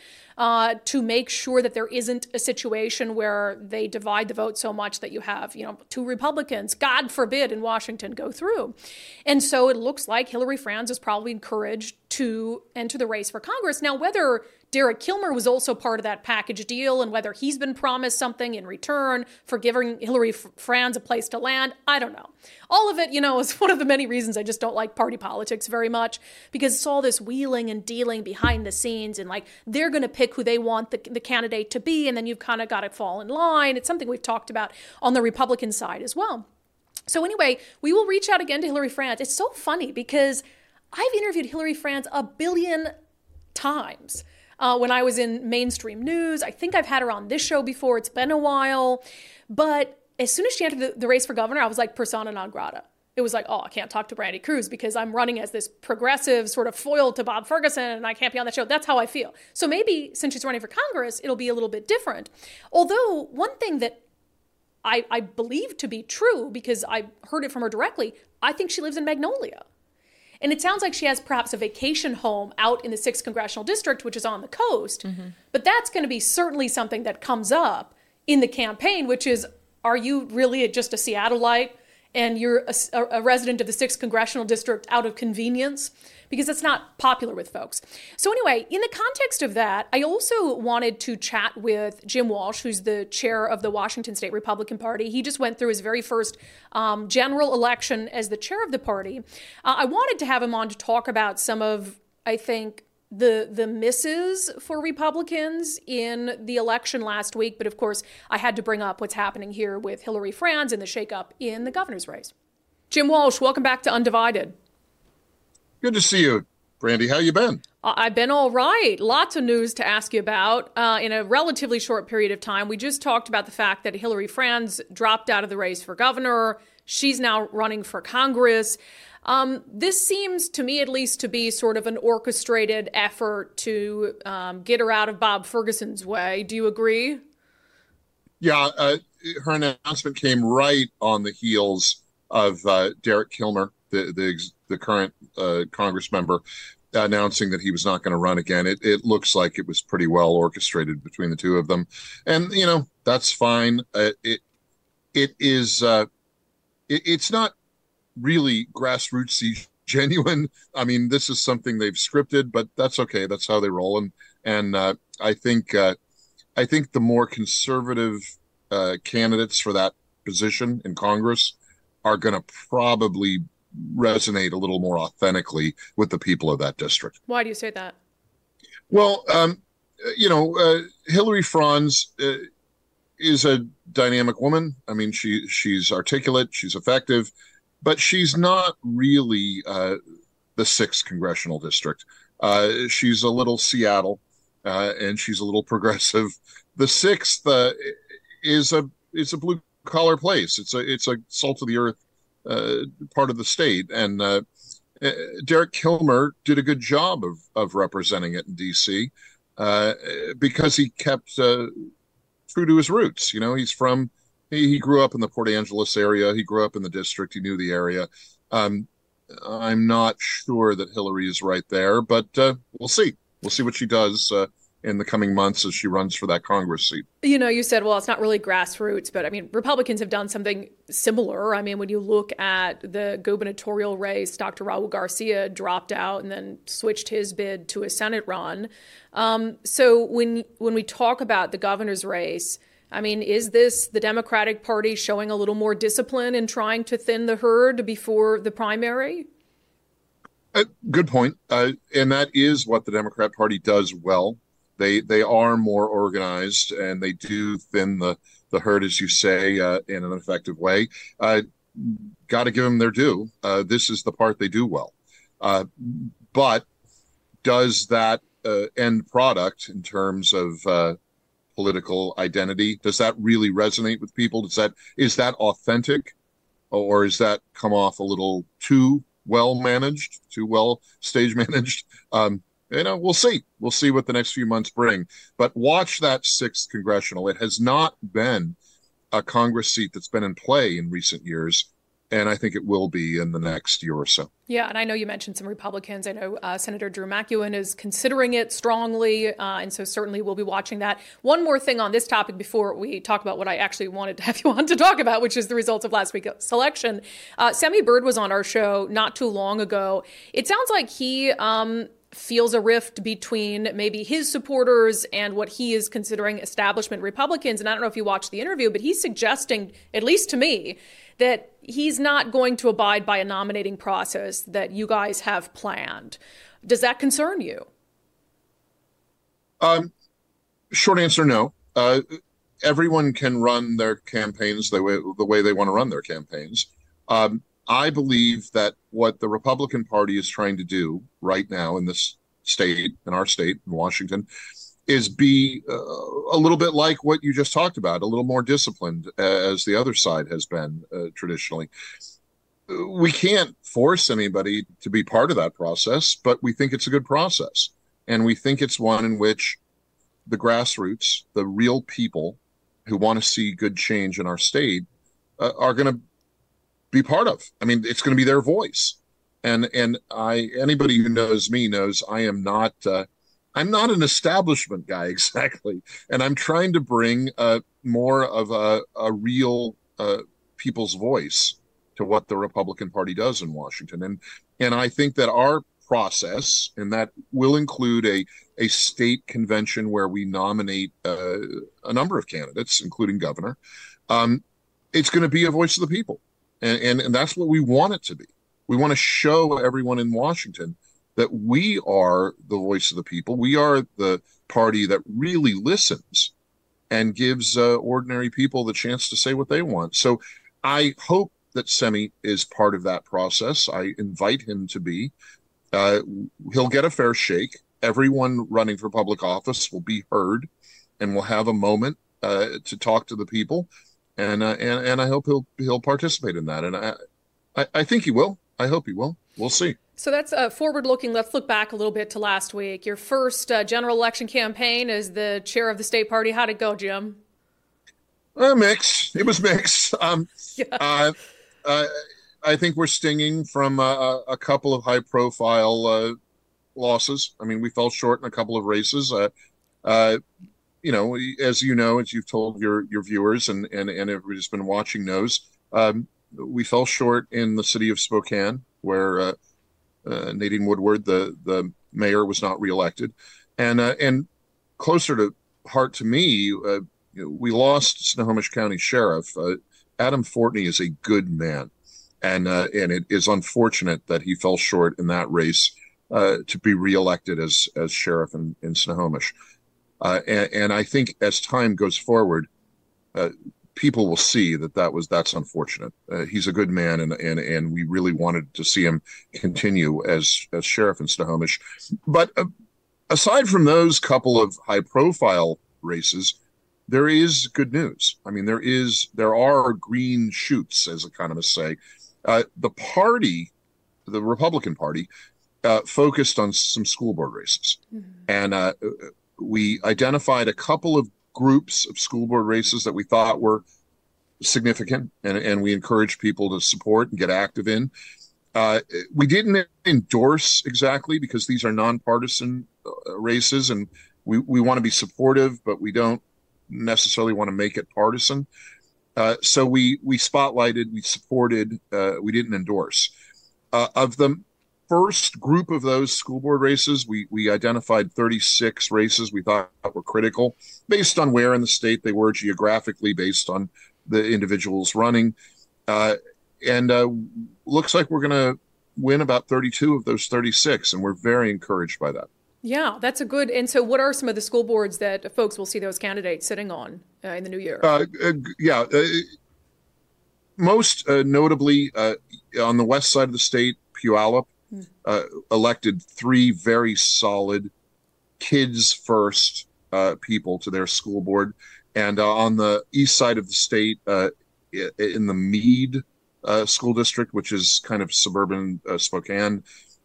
to make sure that there isn't a situation where they divide the vote so much that you have, 2 Republicans, God forbid, in Washington go through. And so it looks like Hillary Franz is probably encouraged to enter the race for Congress. Now, whether Derek Kilmer was also part of that package deal and whether he's been promised something in return for giving Hillary Franz a place to land, I don't know. All of it, is one of the many reasons I just don't like party politics very much, because it's all this wheeling and dealing behind the scenes, and they're going to pick who they want the candidate to be, and then you've kind of got to fall in line. It's something we've talked about on the Republican side as well. So anyway, we will reach out again to Hillary Franz. It's so funny because I've interviewed Hillary Franz a billion times. When I was in mainstream news, I think I've had her on this show before. It's been a while. But as soon as she entered the race for governor, I was like persona non grata. It was like, oh, I can't talk to Brandy Cruz because I'm running as this progressive sort of foil to Bob Ferguson and I can't be on that show. That's how I feel. So maybe since she's running for Congress, it'll be a little bit different. Although one thing that I believe to be true, because I heard it from her directly, I think she lives in Magnolia. And it sounds like she has perhaps a vacation home out in the 6th Congressional District, which is on the coast. Mm-hmm. But that's going to be certainly something that comes up in the campaign, which is, are you really just a Seattleite and you're a resident of the 6th Congressional District out of convenience? Because that's not popular with folks. So anyway, in the context of that, I also wanted to chat with Jim Walsh, who's the chair of the Washington State Republican Party. He just went through his very first general election as the chair of the party. I wanted to have him on to talk about some of, I think, the misses for Republicans in the election last week. But of course, I had to bring up what's happening here with Hillary Franz and the shakeup in the governor's race. Jim Walsh, welcome back to Undivided. Good to see you, Brandy. How you been? I've been all right. Lots of news to ask you about in a relatively short period of time. We just talked about the fact that Hillary Franz dropped out of the race for governor. She's now running for Congress. This seems to me, at least, to be sort of an orchestrated effort to get her out of Bob Ferguson's way. Do you agree? Yeah, her announcement came right on the heels of Derek Kilmer, the current Congress member, announcing that he was not going to run again. It looks like it was pretty well orchestrated between the two of them, and that's fine. It's not really grassrootsy genuine. I mean, this is something they've scripted, but that's okay. That's how they roll. And I think the more conservative candidates for that position in Congress are going to probably resonate a little more authentically with the people of that district. Why do you say that? Well, Hillary Franz is a dynamic woman. I mean, she's articulate, she's effective, but she's not really the 6th congressional district. She's a little Seattle, and she's a little progressive. The 6th is a blue collar place. It's a salt of the earth part of the state, and Derek Kilmer did a good job of representing it in D.C. Because he kept true to his roots. He grew up in the Port Angeles area. He grew up in the district. He knew the area. I'm not sure that Hillary is right there, but we'll see. We'll see what she does in the coming months as she runs for that Congress seat. You said, well, it's not really grassroots, but I mean, Republicans have done something similar. I mean, when you look at the gubernatorial race, Dr. Raul Garcia dropped out and then switched his bid to a Senate run. So when we talk about the governor's race, I mean, is this the Democratic Party showing a little more discipline in trying to thin the herd before the primary? Good point. And that is what the Democrat Party does well. They are more organized, and they do thin the herd, as you say, in an effective way. Got to give them their due. This is the part they do well. But does that end product in terms of political identity, does that really resonate with people? Is that authentic, or is that come off a little too well managed, too well stage managed? We'll see. We'll see what the next few months bring. But watch that 6th congressional. It has not been a Congress seat that's been in play in recent years, and I think it will be in the next year or so. Yeah, and I know you mentioned some Republicans. I know Senator Drew McEwen is considering it strongly, and so certainly we'll be watching that. One more thing on this topic before we talk about what I actually wanted to have you on to talk about, which is the results of last week's election. Semi Bird was on our show not too long ago. It sounds like he feels a rift between maybe his supporters and what he is considering establishment Republicans. And I don't know if you watched the interview, but he's suggesting, at least to me, that he's not going to abide by a nominating process that you guys have planned. Does that concern you? Short answer, no. Everyone can run their campaigns the way they want to run their campaigns. I believe that what the Republican Party is trying to do right now in this state, in our state, in Washington, is be a little bit like what you just talked about, a little more disciplined, as the other side has been traditionally. We can't force anybody to be part of that process, but we think it's a good process. And we think it's one in which the grassroots, the real people who want to see good change in our state, are going to be part of. I mean, it's going to be their voice. And anybody who knows me knows I am not I'm not an establishment guy exactly, and I'm trying to bring more of a real people's voice to what the Republican Party does in Washington. And I think that our process, and that will include a state convention where we nominate a number of candidates, including governor, it's going to be a voice of the people. And that's what we want it to be. We want to show everyone in Washington that we are the voice of the people. We are the party that really listens and gives ordinary people the chance to say what they want. So I hope that Semi is part of that process. I invite him to be. He'll get a fair shake. Everyone running for public office will be heard and will have a moment to talk to the people. And I hope he'll participate in that. And I think he will. I hope he will. We'll see. So that's forward-looking. Let's look back a little bit to last week. Your first general election campaign as the chair of the state party. How'd it go, Jim? Mixed. It was mixed. Yeah. I think we're stinging from a couple of high-profile losses. I mean, we fell short in a couple of races. As as you've told your viewers and everybody's been watching knows, we fell short in the city of Spokane, where Nadine Woodward, the mayor, was not reelected, and closer to heart to me, we lost Snohomish County Sheriff. Adam Fortney is a good man, and it is unfortunate that he fell short in that race to be reelected as sheriff in Snohomish. And I think as time goes forward, people will see that's unfortunate. He's a good man, and we really wanted to see him continue as sheriff in Snohomish. But aside from those couple of high-profile races, there is good news. I mean, there are green shoots, as economists say. The Republican Party, focused on some school board races, and we identified a couple of groups of school board races that we thought were significant, and we encouraged people to support and get active in. We didn't endorse exactly because these are nonpartisan races, and we want to be supportive, but we don't necessarily want to make it partisan. So we spotlighted, we supported, we didn't endorse. Of the first group of those school board races, we identified 36 races we thought were critical based on where in the state they were geographically, based on the individuals running. And looks like we're going to win about 32 of those 36, and we're very encouraged by that. Yeah, that's a good. And so what are some of the school boards that folks will see those candidates sitting on in the new year? Most notably on the west side of the state, Puyallup elected 3 very solid kids first people to their school board. And on the east side of the state, in the Meade school district, which is kind of suburban Spokane,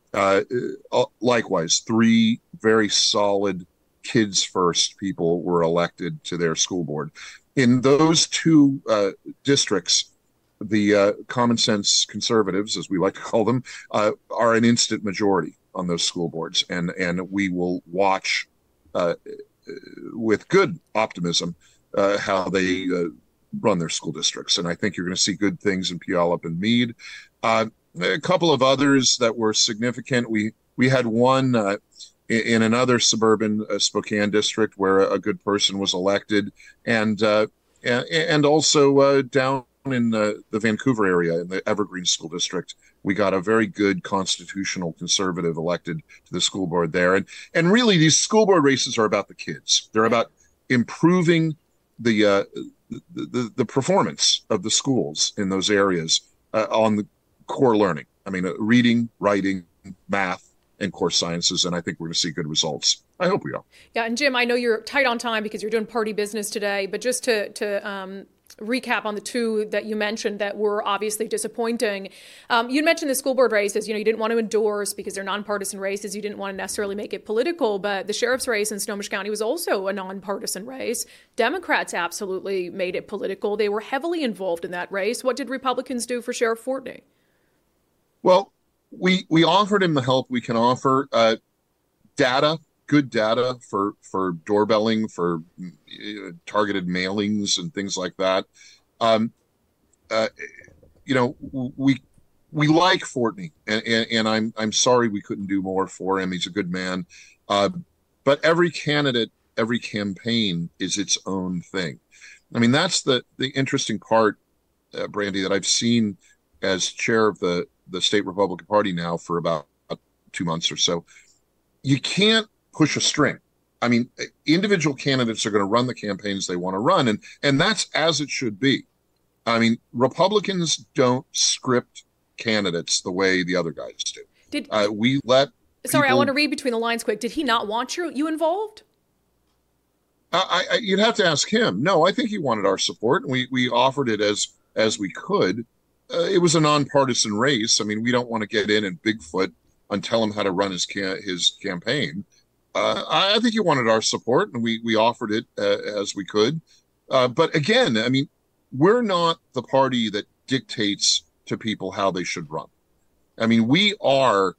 likewise, 3 very solid kids first people were elected to their school board. In those 2 districts, the common sense conservatives, as we like to call them, are an instant majority on those school boards. And we will watch with good optimism how they run their school districts. And I think you're going to see good things in Puyallup and Meade. A couple of others that were significant. We had one in another suburban Spokane district where a good person was elected, and also down in the Vancouver area in the Evergreen School District, we got a very good constitutional conservative elected to the school board there. And really, these school board races are about the kids. They're about improving the performance of the schools in those areas on the core learning. I mean, reading, writing, math, and core sciences. And I think we're going to see good results. I hope we are. Yeah. And Jim, I know you're tight on time because you're doing party business today, but just to recap on the 2 that you mentioned that were obviously disappointing. You mentioned the school board races. You didn't want to endorse because they're nonpartisan races. You didn't want to necessarily make it political, but the sheriff's race in Snohomish County was also a nonpartisan race. Democrats absolutely made it political. They were heavily involved in that race. What did Republicans do for Sheriff Fortney? Well, we offered him the help we can offer. Good data for doorbelling, for targeted mailings and things like that. We like Fortney, and I'm sorry we couldn't do more for him. He's a good man, but every candidate, every campaign is its own thing. I mean, that's the interesting part, Brandy, that I've seen as chair of the state Republican Party now for about 2 months or so. You can't push a string. I mean, individual candidates are going to run the campaigns they want to run, and that's as it should be. I mean, Republicans don't script candidates the way the other guys do. We let Sorry, I want to read between the lines quick. Did he not want you involved? You'd have to ask him. No, I think he wanted our support, and we offered it as we could. It was a nonpartisan race. I mean, we don't want to get in and Bigfoot and tell him how to run his campaign. I think he wanted our support, and we offered it as we could. But again, I mean, we're not the party that dictates to people how they should run. I mean, we are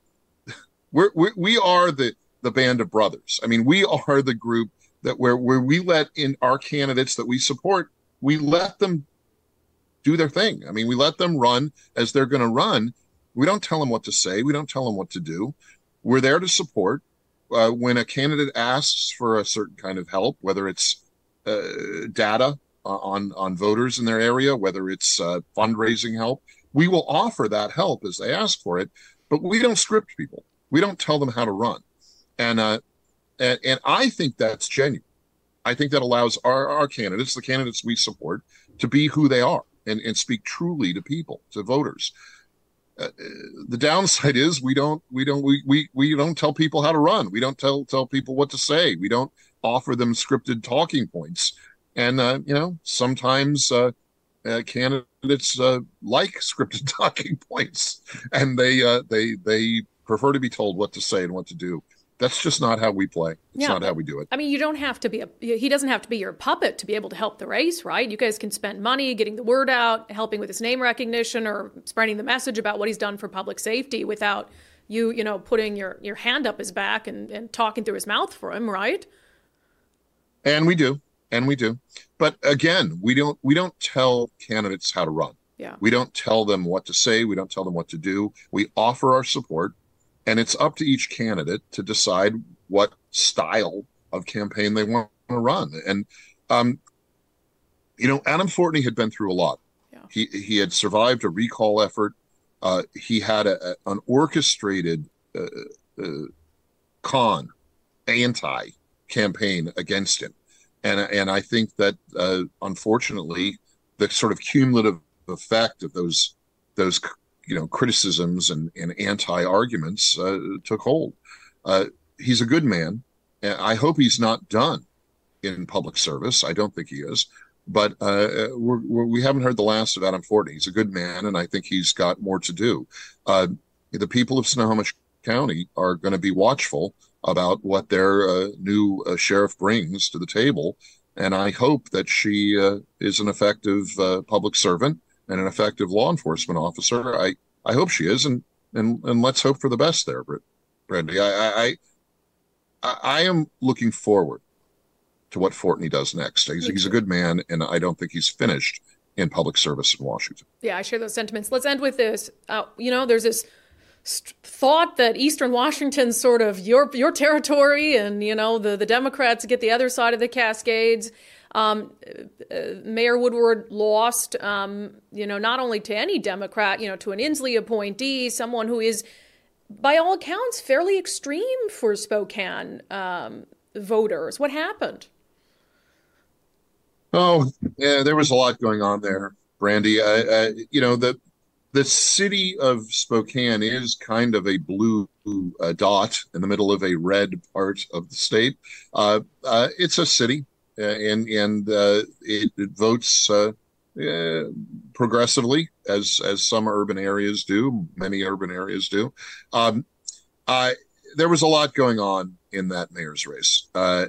the band of brothers. I mean, we are the group that where we let in our candidates that we support, we let them do their thing. I mean, we let them run as they're going to run. We don't tell them what to say. We don't tell them what to do. We're there to support. When a candidate asks for a certain kind of help, whether it's data on voters in their area, whether it's fundraising help, we will offer that help as they ask for it. But we don't script people. We don't tell them how to run. And I think that's genuine. I think that allows our candidates, the candidates we support, to be who they are and speak truly to people, to voters. The downside is we don't tell people how to run. We don't tell people what to say. We don't offer them scripted talking points. And sometimes candidates like scripted talking points, and they prefer to be told what to say and what to do. That's just not how we play. It's not how we do it. I mean, you don't have to be he doesn't have to be your puppet to be able to help the race, right? You guys can spend money getting the word out, helping with his name recognition, or spreading the message about what he's done for public safety without you putting your hand up his back and talking through his mouth for him, right? And we do. But again, we don't tell candidates how to run. Yeah. We don't tell them what to say. We don't tell them what to do. We offer our support. And it's up to each candidate to decide what style of campaign they want to run. And, Adam Fortney had been through a lot. Yeah. He had survived a recall effort. He had an orchestrated anti-campaign against him. And I think that, unfortunately, the sort of cumulative effect of those criticisms and anti-arguments took hold. He's a good man. I hope he's not done in public service. I don't think he is. But we haven't heard the last of Adam Fortney. He's a good man, and I think he's got more to do. The people of Snohomish County are going to be watchful about what their new sheriff brings to the table. And I hope that she is an effective public servant and an effective law enforcement officer. I hope she is, and let's hope for the best there, Brandy. I am looking forward to what Fortney does next. He's a good man, and I don't think he's finished in public service in Washington. Yeah, I share those sentiments. Let's end with this. There's this thought that Eastern Washington's sort of your territory, and the Democrats get the other side of the Cascades. Mayor Woodward lost, not only to any Democrat, to an Inslee appointee, someone who is, by all accounts, fairly extreme for Spokane voters. What happened? Oh, yeah, there was a lot going on there, Brandy. The city of Spokane is kind of a blue dot in the middle of a red part of the state. It's a city. And it votes progressively, as some urban areas do, many urban areas do. There was a lot going on in that mayor's race.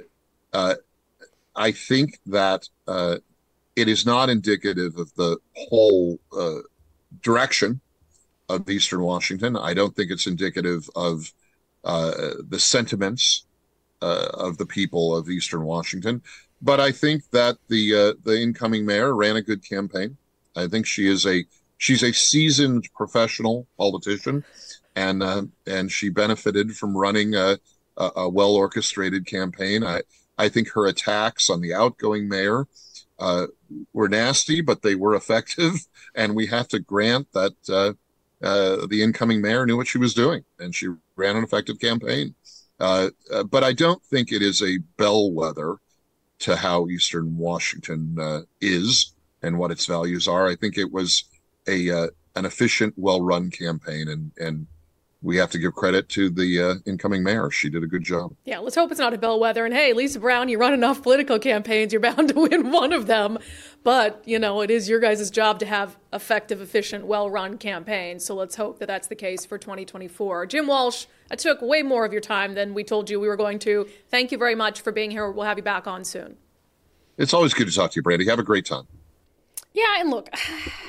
I think that it is not indicative of the whole direction of Eastern Washington. I don't think it's indicative of the sentiments of the people of Eastern Washington. But I think that the incoming mayor ran a good campaign. I think she's a seasoned professional politician, and she benefited from running a well orchestrated campaign. I think her attacks on the outgoing mayor were nasty, but they were effective, and we have to grant that the incoming mayor knew what she was doing, and she ran an effective campaign. But I don't think it is a bellwether to how Eastern Washington is and what its values are. I think it was an efficient, well-run campaign, and we have to give credit to the incoming mayor. She did a good job. Yeah, let's hope it's not a bellwether. And hey, Lisa Brown, you run enough political campaigns, you're bound to win one of them. But, it is your guys' job to have effective, efficient, well-run campaigns. So let's hope that that's the case for 2024. Jim Walsh, I took way more of your time than we told you we were going to. Thank you very much for being here. We'll have you back on soon. It's always good to talk to you, Brandy. Have a great time. Yeah, and look,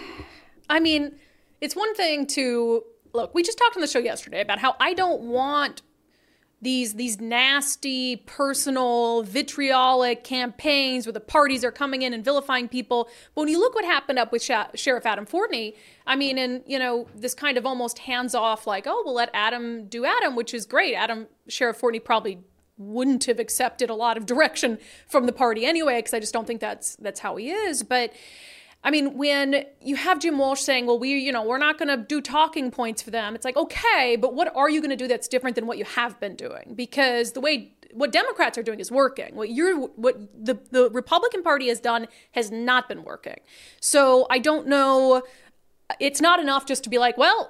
it's one thing to... Look, we just talked on the show yesterday about how I don't want these nasty, personal, vitriolic campaigns where the parties are coming in and vilifying people. But when you look what happened up with Sheriff Adam Fortney, this kind of almost hands-off, like, oh, we'll let Adam do Adam, which is great. Sheriff Fortney probably wouldn't have accepted a lot of direction from the party anyway, because I just don't think that's how he is. But when you have Jim Walsh saying, well, we're not going to do talking points for them. It's like, okay, but what are you going to do that's different than what you have been doing? Because what Democrats are doing is working. What the Republican Party has done has not been working. So I don't know. It's not enough just to be like, well,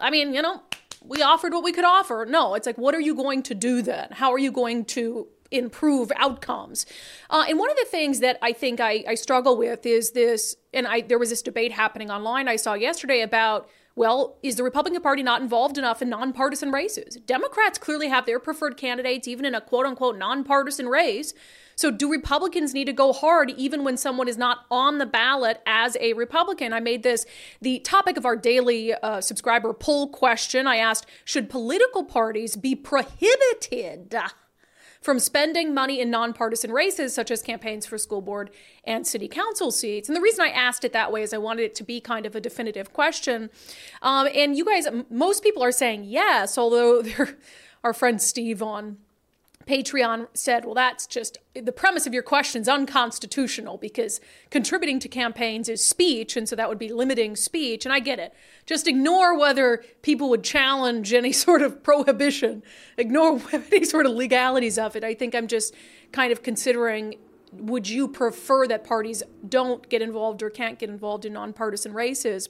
we offered what we could offer. No, it's like, what are you going to do then? How are you going to improve outcomes? And one of the things that I think I struggle with is this, and there was this debate happening online I saw yesterday about, well, is the Republican Party not involved enough in nonpartisan races? Democrats clearly have their preferred candidates, even in a quote-unquote nonpartisan race. So do Republicans need to go hard even when someone is not on the ballot as a Republican? I made this the topic of our daily subscriber poll question. I asked, should political parties be prohibited from spending money in nonpartisan races, such as campaigns for school board and city council seats? And the reason I asked it that way is I wanted it to be kind of a definitive question. And you guys, most people are saying yes, although our friend Steve on Patreon said, well, that's just the premise of your question is unconstitutional because contributing to campaigns is speech. And so that would be limiting speech. And I get it. Just ignore whether people would challenge any sort of prohibition, ignore any sort of legalities of it. I think I'm just kind of considering, would you prefer that parties don't get involved or can't get involved in nonpartisan races?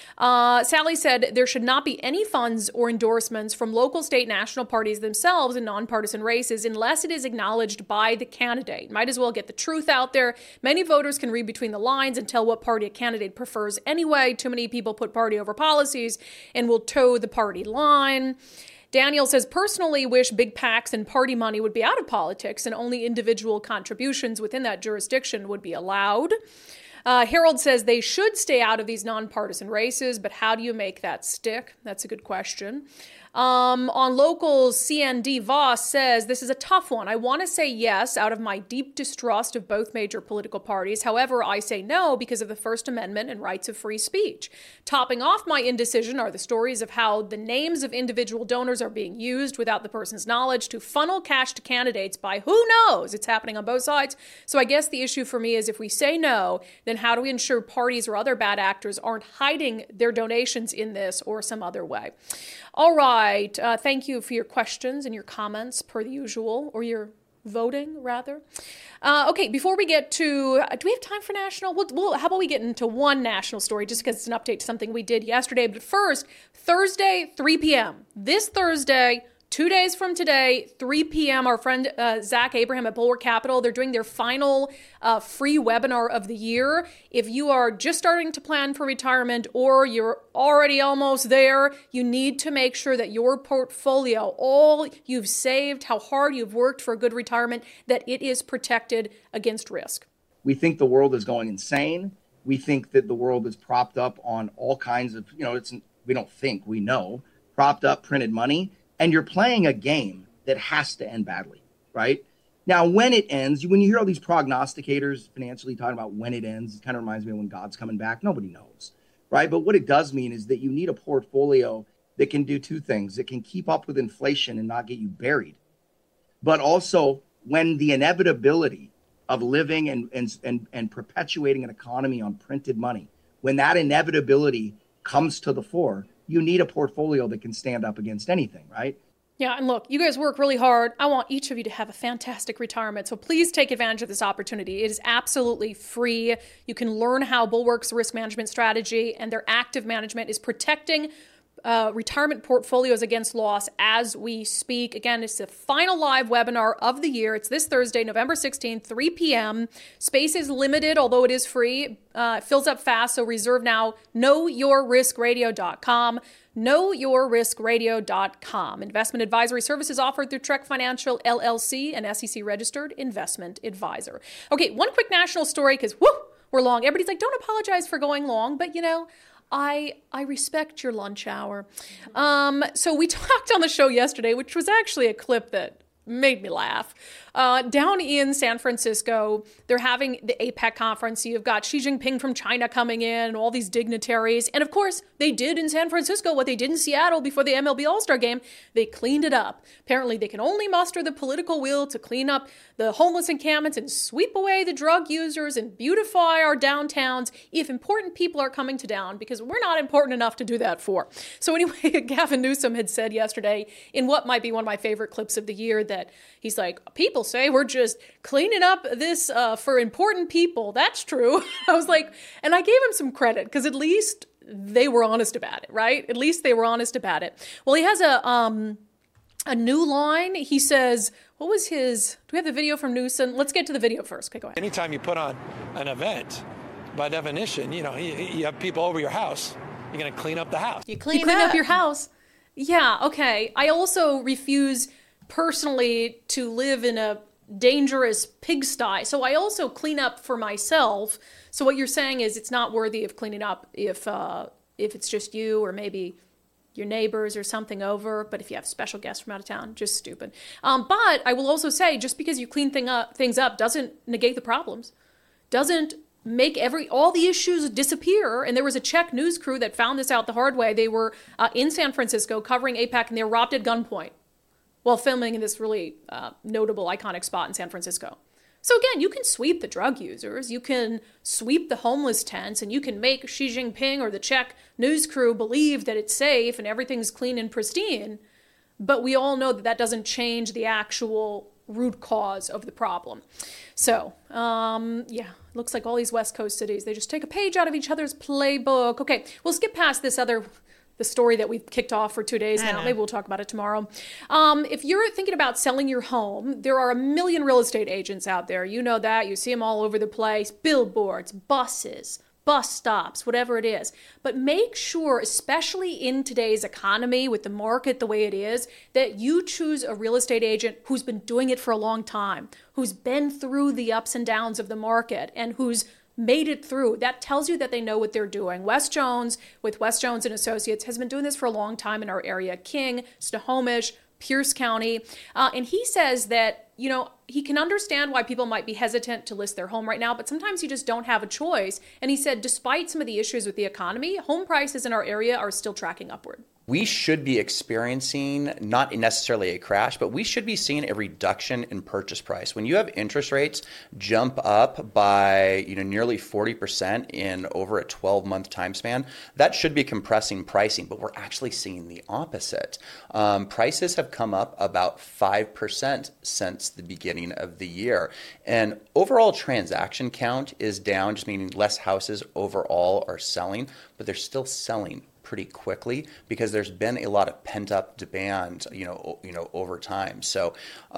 Sally said there should not be any funds or endorsements from local, state, national parties themselves in nonpartisan races unless it is acknowledged by the candidate. Might as well get the truth out there. Many voters can read between the lines and tell what party a candidate prefers anyway. Too many people put party over policies and will toe the party line. Daniel says, personally wish big PACs and party money would be out of politics and only individual contributions within that jurisdiction would be allowed. Harold says they should stay out of these nonpartisan races, but how do you make that stick? That's a good question. On locals, CND Voss says, this is a tough one. I want to say yes out of my deep distrust of both major political parties. However, I say no because of the First Amendment and rights of free speech. Topping off my indecision are the stories of how the names of individual donors are being used without the person's knowledge to funnel cash to candidates by who knows. It's happening on both sides. So I guess the issue for me is if we say no, then how do we ensure parties or other bad actors aren't hiding their donations in this or some other way? All right. Thank you for your questions and your comments per the usual, or your voting rather. Okay, before we get to, do we have time for national? How about we get into one national story just because it's an update to something we did yesterday. But first, Thursday, 3 p.m. This Thursday, 2 days from today, 3 p.m., our friend Zach Abraham at Bulwark Capital, they're doing their final free webinar of the year. If you are just starting to plan for retirement or you're already almost there, you need to make sure that your portfolio, all you've saved, how hard you've worked for a good retirement, that it is protected against risk. We think the world is going insane. We think that the world is propped up on all kinds of, we don't think, we know, propped up printed money. And you're playing a game that has to end badly, right? Now, when it ends, when you hear all these prognosticators financially talking about when it ends, it kind of reminds me of when God's coming back. Nobody knows, right? But what it does mean is that you need a portfolio that can do two things. It can keep up with inflation and not get you buried. But also, when the inevitability of living and perpetuating an economy on printed money, when that inevitability comes to the fore, you need a portfolio that can stand up against anything, right? Yeah, and look, you guys work really hard. I want each of you to have a fantastic retirement. So please take advantage of this opportunity. It is absolutely free. You can learn how Bulwark's risk management strategy and their active management is protecting retirement portfolios against loss as we speak. Again, it's the final live webinar of the year. It's this Thursday, November 16th, 3 p.m. Space is limited, although it is free. It fills up fast, so reserve now. KnowYourRiskRadio.com. KnowYourRiskRadio.com. Investment advisory services offered through Trek Financial LLC, an SEC-registered investment advisor. Okay, one quick national story, because we're long. Everybody's like, don't apologize for going long, but I respect your lunch hour. So we talked on the show yesterday, which was actually a clip that made me laugh. Down in San Francisco, they're having the APEC conference. You've got Xi Jinping from China coming in, and all these dignitaries. And of course, they did in San Francisco what they did in Seattle before the MLB All-Star game. They cleaned it up. Apparently, they can only muster the political will to clean up the homeless encampments and sweep away the drug users and beautify our downtowns if important people are coming to town, because we're not important enough to do that for. So anyway, Gavin Newsom had said yesterday in what might be one of my favorite clips of the year that he's like, people say we're just cleaning up this for important people. That's true. I was like, and I gave him some credit because at least they were honest about it, right? At least they were honest about it. Well, he has a new line. He says, what was his, do we have the video from Newsom? Let's get to the video first. Okay, go ahead. Anytime you put on an event, by definition, you have people over your house, you're going to clean up the house. You clean up your house. Yeah, okay. I also refuse personally to live in a dangerous pigsty. So I also clean up for myself. So what you're saying is it's not worthy of cleaning up if it's just you or maybe your neighbors or something over. But if you have special guests from out of town, just stupid. But I will also say, just because you clean things up doesn't negate the problems, doesn't make all the issues disappear. And there was a Czech news crew that found this out the hard way. They were in San Francisco covering APEC, and they were robbed at gunpoint while filming in this really notable, iconic spot in San Francisco. So again, you can sweep the drug users, you can sweep the homeless tents, and you can make Xi Jinping or the Czech news crew believe that it's safe and everything's clean and pristine. But we all know that that doesn't change the actual root cause of the problem. So, looks like all these West Coast cities, they just take a page out of each other's playbook. Okay, we'll skip past the story that we've kicked off for 2 days now. Maybe we'll talk about it tomorrow. If you're thinking about selling your home, there are a million real estate agents out there. You know that. You see them all over the place. Billboards, buses, bus stops, whatever it is. But make sure, especially in today's economy with the market the way it is, that you choose a real estate agent who's been doing it for a long time, who's been through the ups and downs of the market, and who's made it through. That tells you that they know what they're doing. Wes Jones with Wes Jones and Associates has been doing this for a long time in our area. King, Snohomish, Pierce County. And he says that, he can understand why people might be hesitant to list their home right now, but sometimes you just don't have a choice. And he said, despite some of the issues with the economy, home prices in our area are still tracking upward. We should be experiencing not necessarily a crash, but we should be seeing a reduction in purchase price. When you have interest rates jump up by nearly 40% in over a 12-month time span, that should be compressing pricing, but we're actually seeing the opposite. Prices have come up about 5% since the beginning of the year. And overall transaction count is down, just meaning less houses overall are selling, but they're still selling pretty quickly because there's been a lot of pent-up demand, over time. So,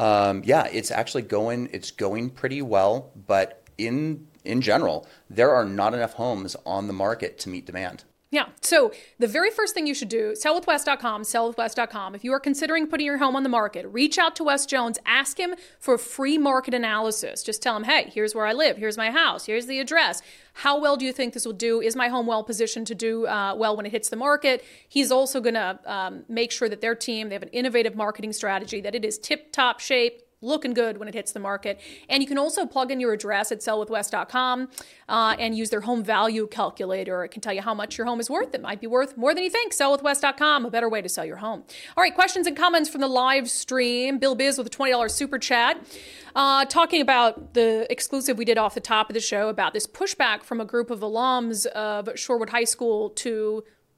it's actually going pretty well, but in general, there are not enough homes on the market to meet demand. Yeah. So the very first thing you should do, sellwithwes.com, sellwithwes.com. If you are considering putting your home on the market, reach out to Wes Jones, ask him for a free market analysis. Just tell him, hey, here's where I live. Here's my house. Here's the address. How well do you think this will do? Is my home well positioned to do well when it hits the market? He's also going to make sure that their team, they have an innovative marketing strategy, that it is tip-top shape, looking good when it hits the market. And you can also plug in your address at sellwithwes.com and use their home value calculator. It can tell you how much your home is worth. It might be worth more than you think. Sellwithwes.com, a better way to sell your home. All right, questions and comments from the live stream. Bill Biz with a $20 super chat. Talking about the exclusive we did off the top of the show about this pushback from a group of alums of Shorewood High School to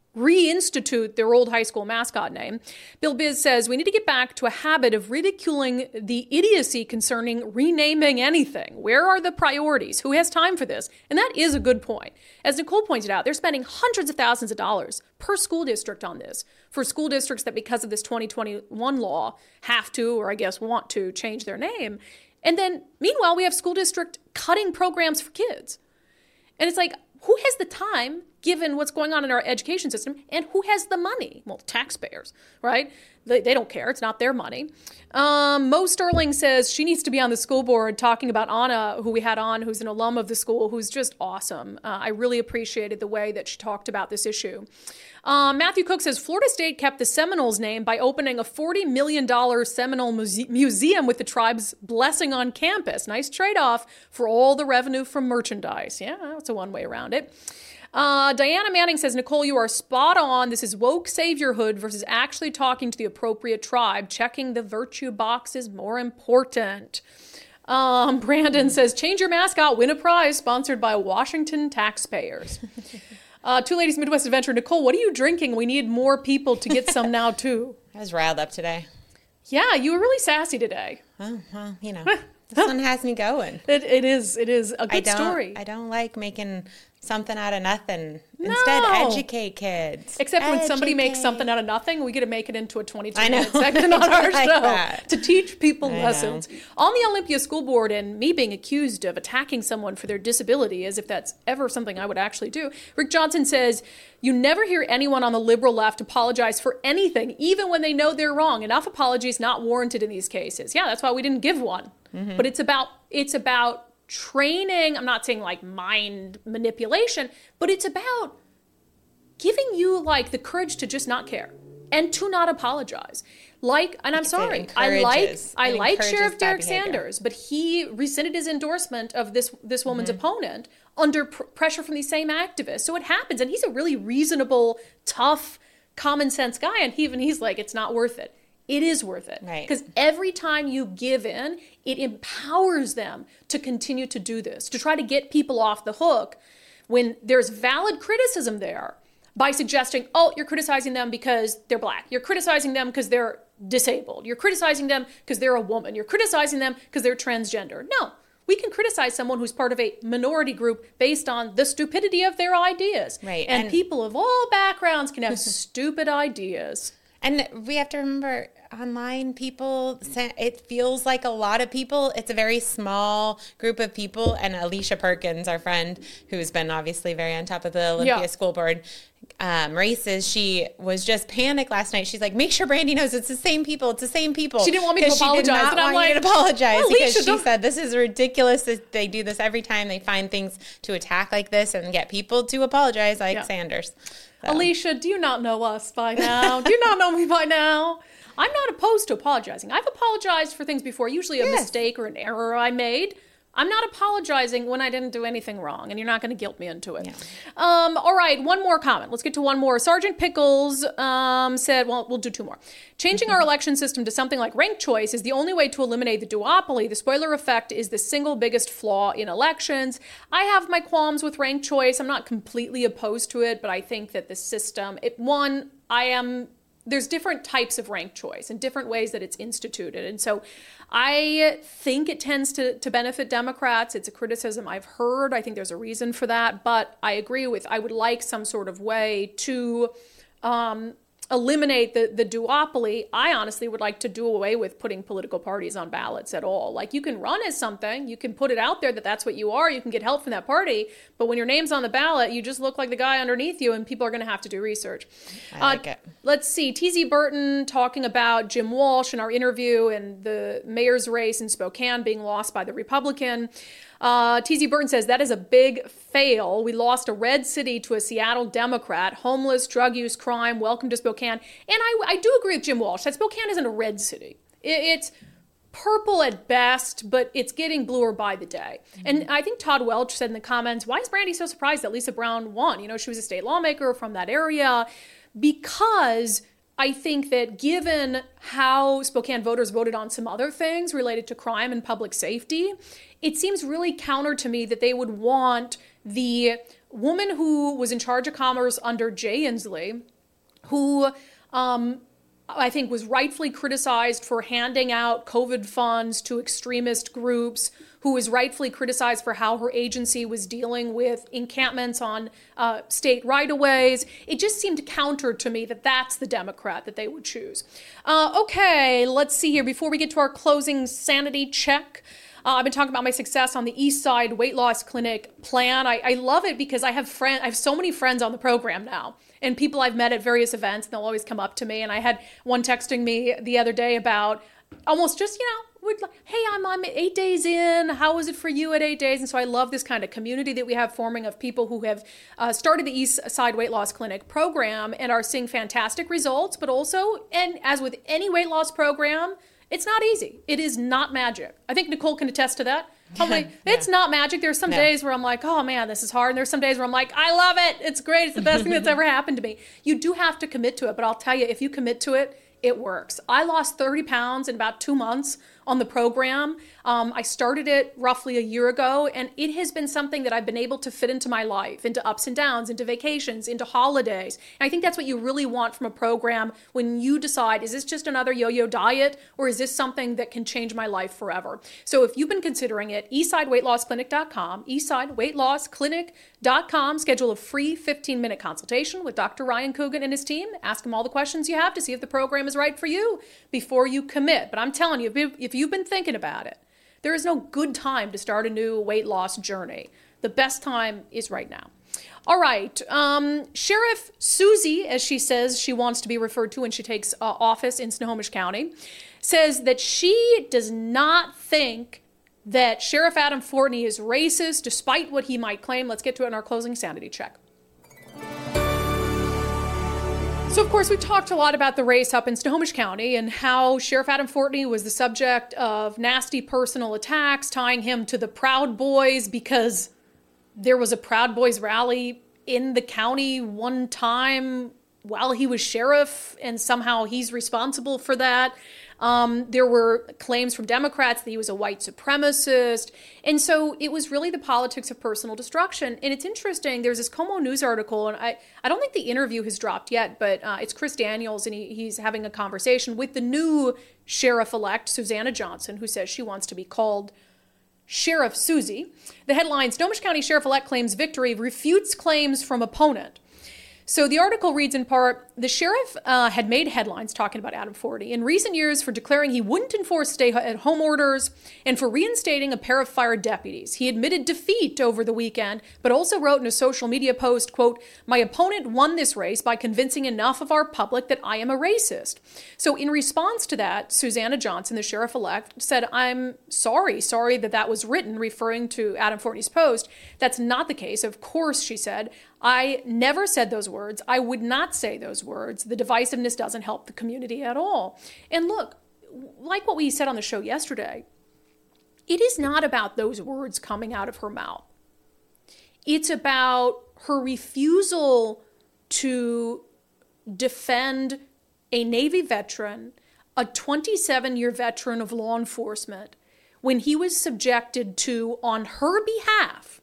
reinstitute their old high school mascot name. Bill Biz says, we need to get back to a habit of ridiculing the idiocy concerning renaming anything. Where are the priorities? Who has time for this? And that is a good point. As Nicole pointed out, they're spending hundreds of thousands of dollars per school district on this for school districts that, because of this 2021 law, have to, or I guess want to, change their name. And then meanwhile, we have school district cutting programs for kids. And it's like, who has the time, given what's going on in our education system, and who has the money? Well, taxpayers, right? They don't care. It's not their money. Mo Sterling says she needs to be on the school board, talking about Anna, who we had on, who's an alum of the school, who's just awesome. I really appreciated the way that she talked about this issue. Matthew Cook says Florida State kept the Seminoles name by opening a $40 million Seminole museum with the tribe's blessing on campus. Nice trade-off for all the revenue from merchandise. Yeah, that's a one way around it. Diana Manning says, Nicole, you are spot on. This is woke saviorhood versus actually talking to the appropriate tribe. Checking the virtue box is more important. Brandon says, change your mascot, win a prize, sponsored by Washington taxpayers. Two Ladies Midwest Adventure. Nicole, what are you drinking? We need more people to get some now, too. I was riled up today. Yeah, you were really sassy today. Oh, well, you know, this one has me going. It is a good story. I don't like making something out of nothing. No. Instead, educate kids. Except when somebody makes something out of nothing, we get to make it into a 22-minute segment on our show to teach people lessons. On the Olympia School Board, and me being accused of attacking someone for their disability, as if that's ever something I would actually do, Rick Johnson says, you never hear anyone on the liberal left apologize for anything, even when they know they're wrong. Enough apologies not warranted in these cases. Yeah, that's why we didn't give one. Mm-hmm. But it's about training. I'm not saying like mind manipulation, but it's about giving you like the courage to just not care and to not apologize. Like, and I'm sorry, I like Sheriff Derek Sanders, but he rescinded his endorsement of this woman's opponent under pressure from these same activists. So it happens, and he's a really reasonable, tough, common sense guy, and he's like, it's not worth it. It is worth it. Right. Because every time you give in, it empowers them to continue to do this, to try to get people off the hook when there's valid criticism there by suggesting, oh, you're criticizing them because they're black. You're criticizing them because they're disabled. You're criticizing them because they're a woman. You're criticizing them because they're transgender. No, we can criticize someone who's part of a minority group based on the stupidity of their ideas. Right. And people of all backgrounds can have stupid ideas. And we have to remember, online people, it feels like a lot of people. It's a very small group of people. And Alicia Perkins, our friend, who's been obviously very on top of the Olympia School Board races, she was just panicked last night. She's like, make sure Brandy knows it's the same people. It's the same people. She didn't want me to apologize. She did not and I'm want you to apologize because Alicia, she said this is ridiculous. They do this every time they find things to attack like this and get people to apologize like Sanders. So. Alicia, do you not know us by now? Do you not know me by now? I'm not opposed to apologizing. I've apologized for things before, usually a mistake or an error I made. I'm not apologizing when I didn't do anything wrong, and you're not going to guilt me into it. Yeah. All right, one more comment. Let's get to one more. Sergeant Pickles said, well, we'll do two more. Changing our election system to something like ranked choice is the only way to eliminate the duopoly. The spoiler effect is the single biggest flaw in elections. I have my qualms with ranked choice. I'm not completely opposed to it, but I think that the system, there's different types of ranked choice and different ways that it's instituted. And so I think it tends to benefit Democrats. It's a criticism I've heard. I think there's a reason for that. But I agree I would like some sort of way to eliminate the duopoly. I honestly would like to do away with putting political parties on ballots at all. Like, you can run as something, you can put it out there that that's what you are, you can get help from that party, but when your name's on the ballot, you just look like the guy underneath you, and people are going to have to do research. I like it. Let's see, TZ Burton talking about Jim Walsh in our interview and the mayor's race in Spokane being lost by the Republican. TZ Burton says, that is a big fail. We lost a red city to a Seattle Democrat. Homeless, drug use, crime, welcome to Spokane. And I do agree with Jim Walsh that Spokane isn't a red city. It's purple at best, but it's getting bluer by the day. Mm-hmm. And I think Todd Welch said in the comments, why is Brandy so surprised that Lisa Brown won? You know, she was a state lawmaker from that area. Because I think that given how Spokane voters voted on some other things related to crime and public safety, it seems really counter to me that they would want the woman who was in charge of commerce under Jay Inslee, who I think was rightfully criticized for handing out COVID funds to extremist groups, who was rightfully criticized for how her agency was dealing with encampments on state right-of-ways. It just seemed counter to me that that's the Democrat that they would choose. Okay, let's see here. Before we get to our closing sanity check, I've been talking about my success on the East Side Weight Loss Clinic plan. I love it because I have so many friends on the program now, and people I've met at various events, and they'll always come up to me. And I had one texting me the other day about almost just, hey, I'm 8 days in. How was it for you at 8 days? And so I love this kind of community that we have forming of people who have started the East Side Weight Loss Clinic program and are seeing fantastic results, but also, and as with any weight loss program, it's not easy. It is not magic. I think Nicole can attest to that. It's not magic. There's some days where I'm like, oh man, this is hard. And there's some days where I'm like, I love it. It's great. It's the best thing that's ever happened to me. You do have to commit to it. But I'll tell you, if you commit to it, it works. I lost 30 pounds in about 2 months on the program. I started it roughly a year ago, and it has been something that I've been able to fit into my life, into ups and downs, into vacations, into holidays. And I think that's what you really want from a program when you decide, is this just another yo-yo diet, or is this something that can change my life forever? So if you've been considering it, eastsideweightlossclinic.com, eastsideweightlossclinic.com, schedule a free 15-minute consultation with Dr. Ryan Coogan and his team. Ask him all the questions you have to see if the program is right for you before you commit. But I'm telling you, if you've been thinking about it, there is no good time to start a new weight loss journey. The best time is right now. All right. Sheriff Susie, as she says she wants to be referred to when she takes office in Snohomish County, says that she does not think that Sheriff Adam Fortney is racist, despite what he might claim. Let's get to it in our closing sanity check. So, of course, we talked a lot about the race up in Snohomish County and how Sheriff Adam Fortney was the subject of nasty personal attacks, tying him to the Proud Boys because there was a Proud Boys rally in the county one time while he was sheriff, and somehow he's responsible for that. There were claims from Democrats that he was a white supremacist. And so it was really the politics of personal destruction. And it's interesting, there's this Como News article, and I don't think the interview has dropped yet, but it's Chris Daniels, and he's having a conversation with the new sheriff-elect, Susanna Johnson, who says she wants to be called Sheriff Susie. The headline, Snohomish County Sheriff-elect claims victory, refutes claims from opponent. So the article reads in part, the sheriff had made headlines talking about Adam Fortney in recent years for declaring he wouldn't enforce stay-at-home orders and for reinstating a pair of fired deputies. He admitted defeat over the weekend, but also wrote in a social media post, quote, my opponent won this race by convincing enough of our public that I am a racist. So in response to that, Susanna Johnson, the sheriff-elect, said, I'm sorry that was written, referring to Adam Fortney's post. That's not the case. Of course, she said, I never said those words. I would not say those words. The divisiveness doesn't help the community at all. And look, like what we said on the show yesterday, it is not about those words coming out of her mouth. It's about her refusal to defend a Navy veteran, a 27-year veteran of law enforcement, when he was subjected to, on her behalf,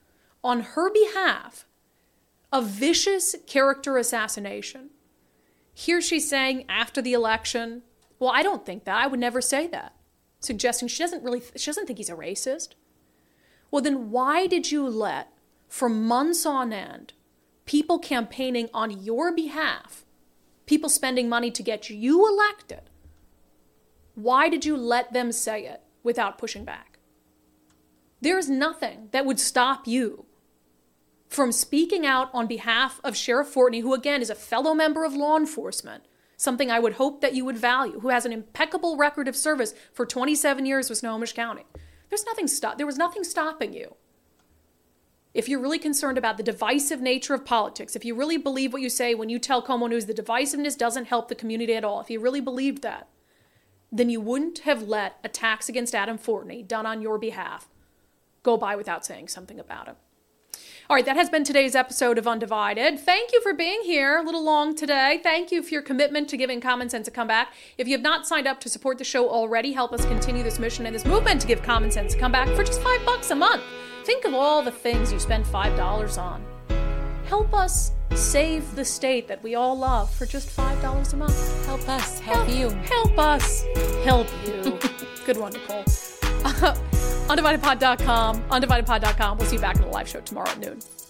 a vicious character assassination. Here she's saying after the election, well, I don't think that. I would never say that. Suggesting she doesn't think he's a racist. Well, then why did you let, for months on end, people campaigning on your behalf, people spending money to get you elected, why did you let them say it without pushing back? There is nothing that would stop you from speaking out on behalf of Sheriff Fortney, who again is a fellow member of law enforcement, something I would hope that you would value, who has an impeccable record of service for 27 years with Snohomish County. There was nothing stopping you. If you're really concerned about the divisive nature of politics, if you really believe what you say when you tell Como News the divisiveness doesn't help the community at all, if you really believed that, then you wouldn't have let attacks against Adam Fortney done on your behalf go by without saying something about him. All right, that has been today's episode of Undivided. Thank you for being here. A little long today. Thank you for your commitment to giving Common Sense a comeback. If you have not signed up to support the show already, help us continue this mission and this movement to give Common Sense a comeback for just $5 a month. Think of all the things you spend $5 on. Help us save the state that we all love for just $5 a month. Help us. Help you. Help us. Help you. Good one, Nicole. UndividedPod.com. UndividedPod.com. We'll see you back in the live show tomorrow at noon.